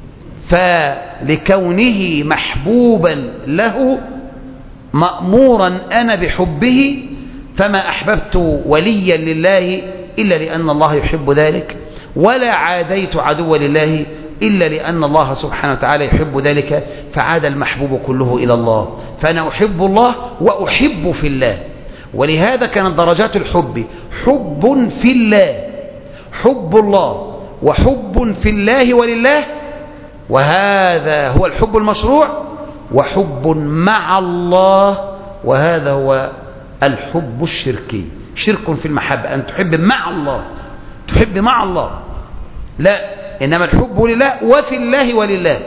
فلكونه محبوبا له مأمورا أنا بحبه، فما أحببت وليا لله إلا لأن الله يحب ذلك، ولا عاديت عدوا لله إلا لأن الله سبحانه وتعالى يحب ذلك، فعاد المحبوب كله إلى الله، فأنا أحب الله وأحب في الله. ولهذا كانت درجات الحب حب في الله، حب الله وحب في الله ولله، وهذا هو الحب المشروع، وحب مع الله، وهذا هو الحب الشركي. شرك في المحبة أن تحب مع الله، تحب مع الله، لا، إنما الحب لله وفي الله ولله.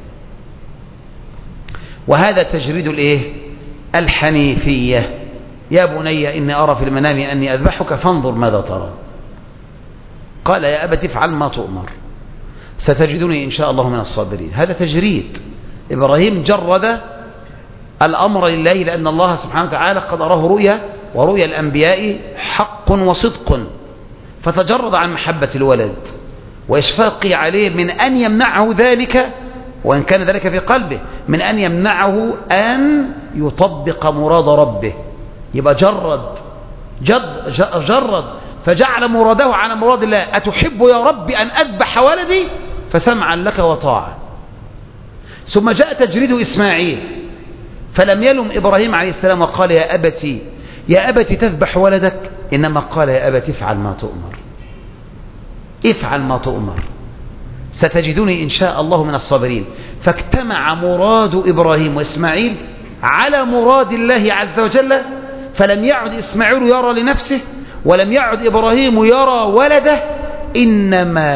وهذا تجريد الإيه؟ الحنيفية. يا بني إني أرى في المنام أني أذبحك فانظر ماذا ترى. قال يا أبت افعل ما تؤمر ستجدني إن شاء الله من الصابرين. هذا تجريد. إبراهيم جرد الأمر لله لأن الله سبحانه وتعالى قد أراه رؤيا، ورؤيا الأنبياء حق وصدق، فتجرد عن محبة الولد وإشفاقه عليه من أن يمنعه ذلك، وإن كان ذلك في قلبه، من أن يمنعه أن يطبق مراد ربه. يبقى جرد جد جرد فجعل مراده على مراد الله. أتحب يا رب أن أذبح ولدي؟ فسمعا لك وطاعة. ثم جاء تجريد إسماعيل، فلم يلم إبراهيم عليه السلام وقال يا أبتي يا أبتي تذبح ولدك، إنما قال يا أبتي افعل ما تؤمر، افعل ما تؤمر ستجدني إن شاء الله من الصابرين. فاجتمع مراد إبراهيم وإسماعيل على مراد الله عز وجل، فلم يعد إسماعيل يرى لنفسه، ولم يعد إبراهيم يرى ولده، إنما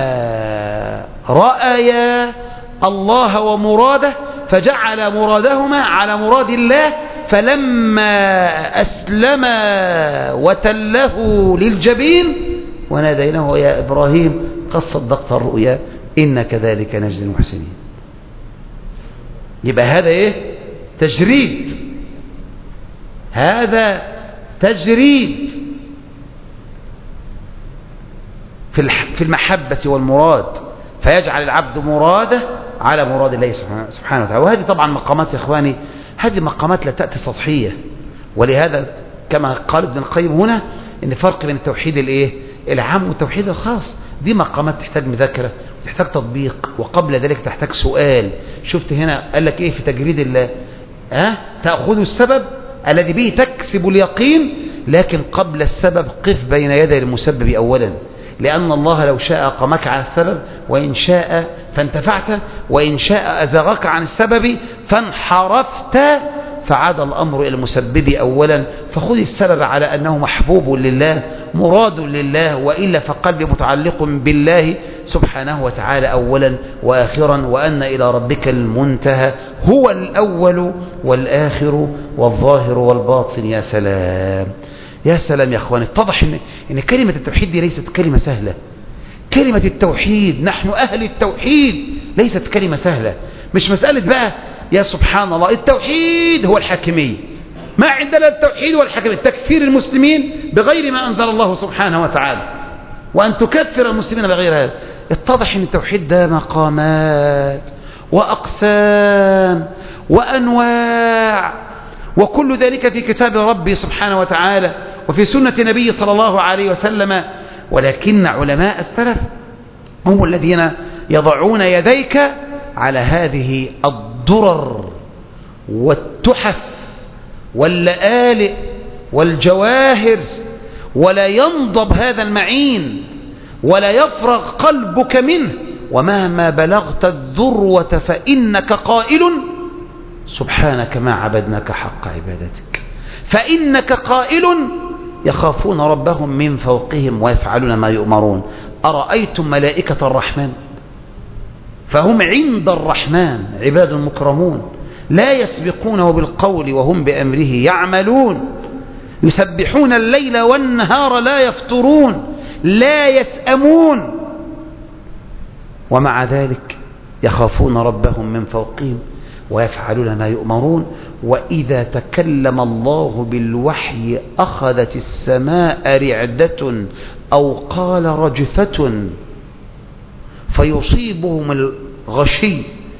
رأيا الله ومراده، فجعل مرادهما على مراد الله. فلما أسلما وتله للجبين وناديناه يا إبراهيم قد صدقت الرؤيا إن كذلك نجزي المحسنين. يبقى هذا إيه؟ تجريد. هذا تجريد في المحبة والمراد، فيجعل العبد مراده على مراد الله سبحانه وتعالى. وهذه طبعا مقامات يا إخواني، هذه مقامات لا تأتي سطحية، ولهذا كما قال ابن القيم هنا إن فرق بين التوحيد الإيه؟ العام والتوحيد الخاص. دي مقامات تحتاج مذاكرة وتحتاج تطبيق، وقبل ذلك تحتاج سؤال. شفت هنا قال لك إيه في تجريد الله؟ أه؟ تأخذ السبب الذي به تكسب اليقين، لكن قبل السبب قف بين يدي المسبب أولا. لأن الله لو شاء قامك على السبب، وإن شاء فانتفعت، وإن شاء أزغك عن السبب فانحرفت، فعاد الأمر إلى المسبب أولا. فخذ السبب على أنه محبوب لله مراد لله، وإلا فقلب متعلق بالله سبحانه وتعالى أولا وآخرا، وأن إلى ربك المنتهى، هو الأول والآخر والظاهر والباطن. يا سلام يا سلام يا أخواني. اتضح إن, إن كلمة التوحيد دي ليست كلمة سهلة. كلمة التوحيد، نحن أهل التوحيد، ليست كلمة سهلة. مش مسألة بقى يا سبحان الله التوحيد هو الحاكمية، ما عندنا التوحيد والحاكمية، تكفير المسلمين بغير ما أنزل الله سبحانه وتعالى، وأن تكفر المسلمين بغير هذا. اتضح أن التوحيد ده مقامات وأقسام وأنواع، وكل ذلك في كتاب ربي سبحانه وتعالى وفي سنة نبي صلى الله عليه وسلم. ولكن علماء السلف هم الذين يضعون يديك على هذه الدرر والتحف واللآلئ والجواهر، ولا ينضب هذا المعين ولا يفرغ قلبك منه. ومهما بلغت الذروة فإنك قائل سبحانك ما عبدناك حق عبادتك، فإنك قائل يخافون ربهم من فوقهم ويفعلون ما يؤمرون. أرأيتم ملائكة الرحمن فهم عند الرحمن عباد مكرمون، لا يسبقونه بالقول وهم بأمره يعملون، يسبحون الليل والنهار لا يفترون لا يسأمون، ومع ذلك يخافون ربهم من فوقهم ويفعلون ما يؤمرون. وإذا تكلم الله بالوحي أخذت السماء رعدة أو قال رجفة فيصيبهم الغشي،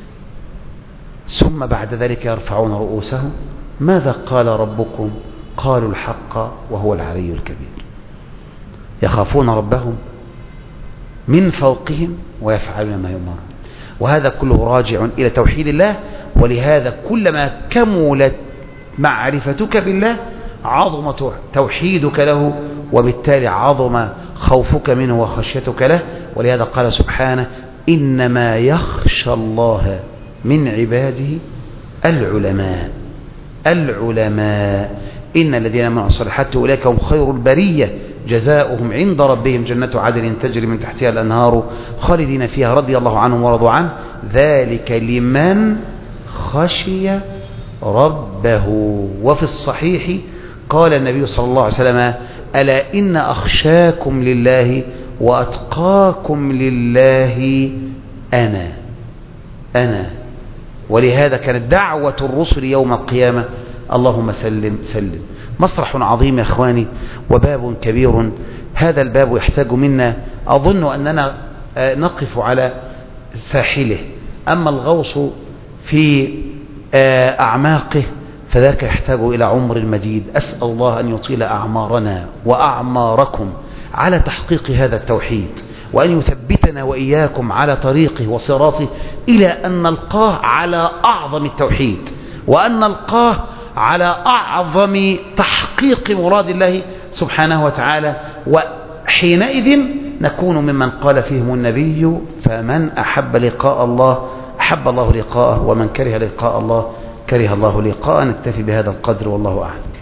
ثم بعد ذلك يرفعون رؤوسهم ماذا قال ربكم؟ قالوا الحق وهو العلي الكبير. يخافون ربهم من فوقهم ويفعلون ما يؤمرون. وهذا كله راجع إلى توحيد الله. ولهذا كلما كملت معرفتك بالله عظم توحيدك له، وبالتالي عظم خوفك منه وخشيتك له. ولهذا قال سبحانه إنما يخشى الله من عباده العلماء. العلماء إن الذين آمنوا الصالحات أولئك هم خير البرية جزاؤهم عند ربهم جنات عدن تجري من تحتها الأنهار خالدين فيها رضي الله عنهم ورضوا عنه ذلك لمن خشي ربه. وفي الصحيح قال النبي صلى الله عليه وسلم ألا إن أخشاكم لله وأتقاكم لله أنا أنا ولهذا كانت دعوة الرسل يوم القيامة اللهم سلم سلم. مسرح عظيم يا إخواني وباب كبير. هذا الباب يحتاج منا، أظن أننا نقف على ساحله، أما الغوص في أعماقه فذاك يحتاج إلى عمر مديد. أسأل الله أن يطيل أعمارنا وأعماركم على تحقيق هذا التوحيد، وأن يثبتنا وإياكم على طريقه وصراطه إلى أن نلقاه على أعظم التوحيد، وأن نلقاه على أعظم تحقيق مراد الله سبحانه وتعالى. وحينئذ نكون ممن قال فيهم النبي فمن أحب لقاء الله أحب الله لقاءه، ومن كره لقاء الله كره الله لقاءه. نكتفي بهذا القدر والله أعلم.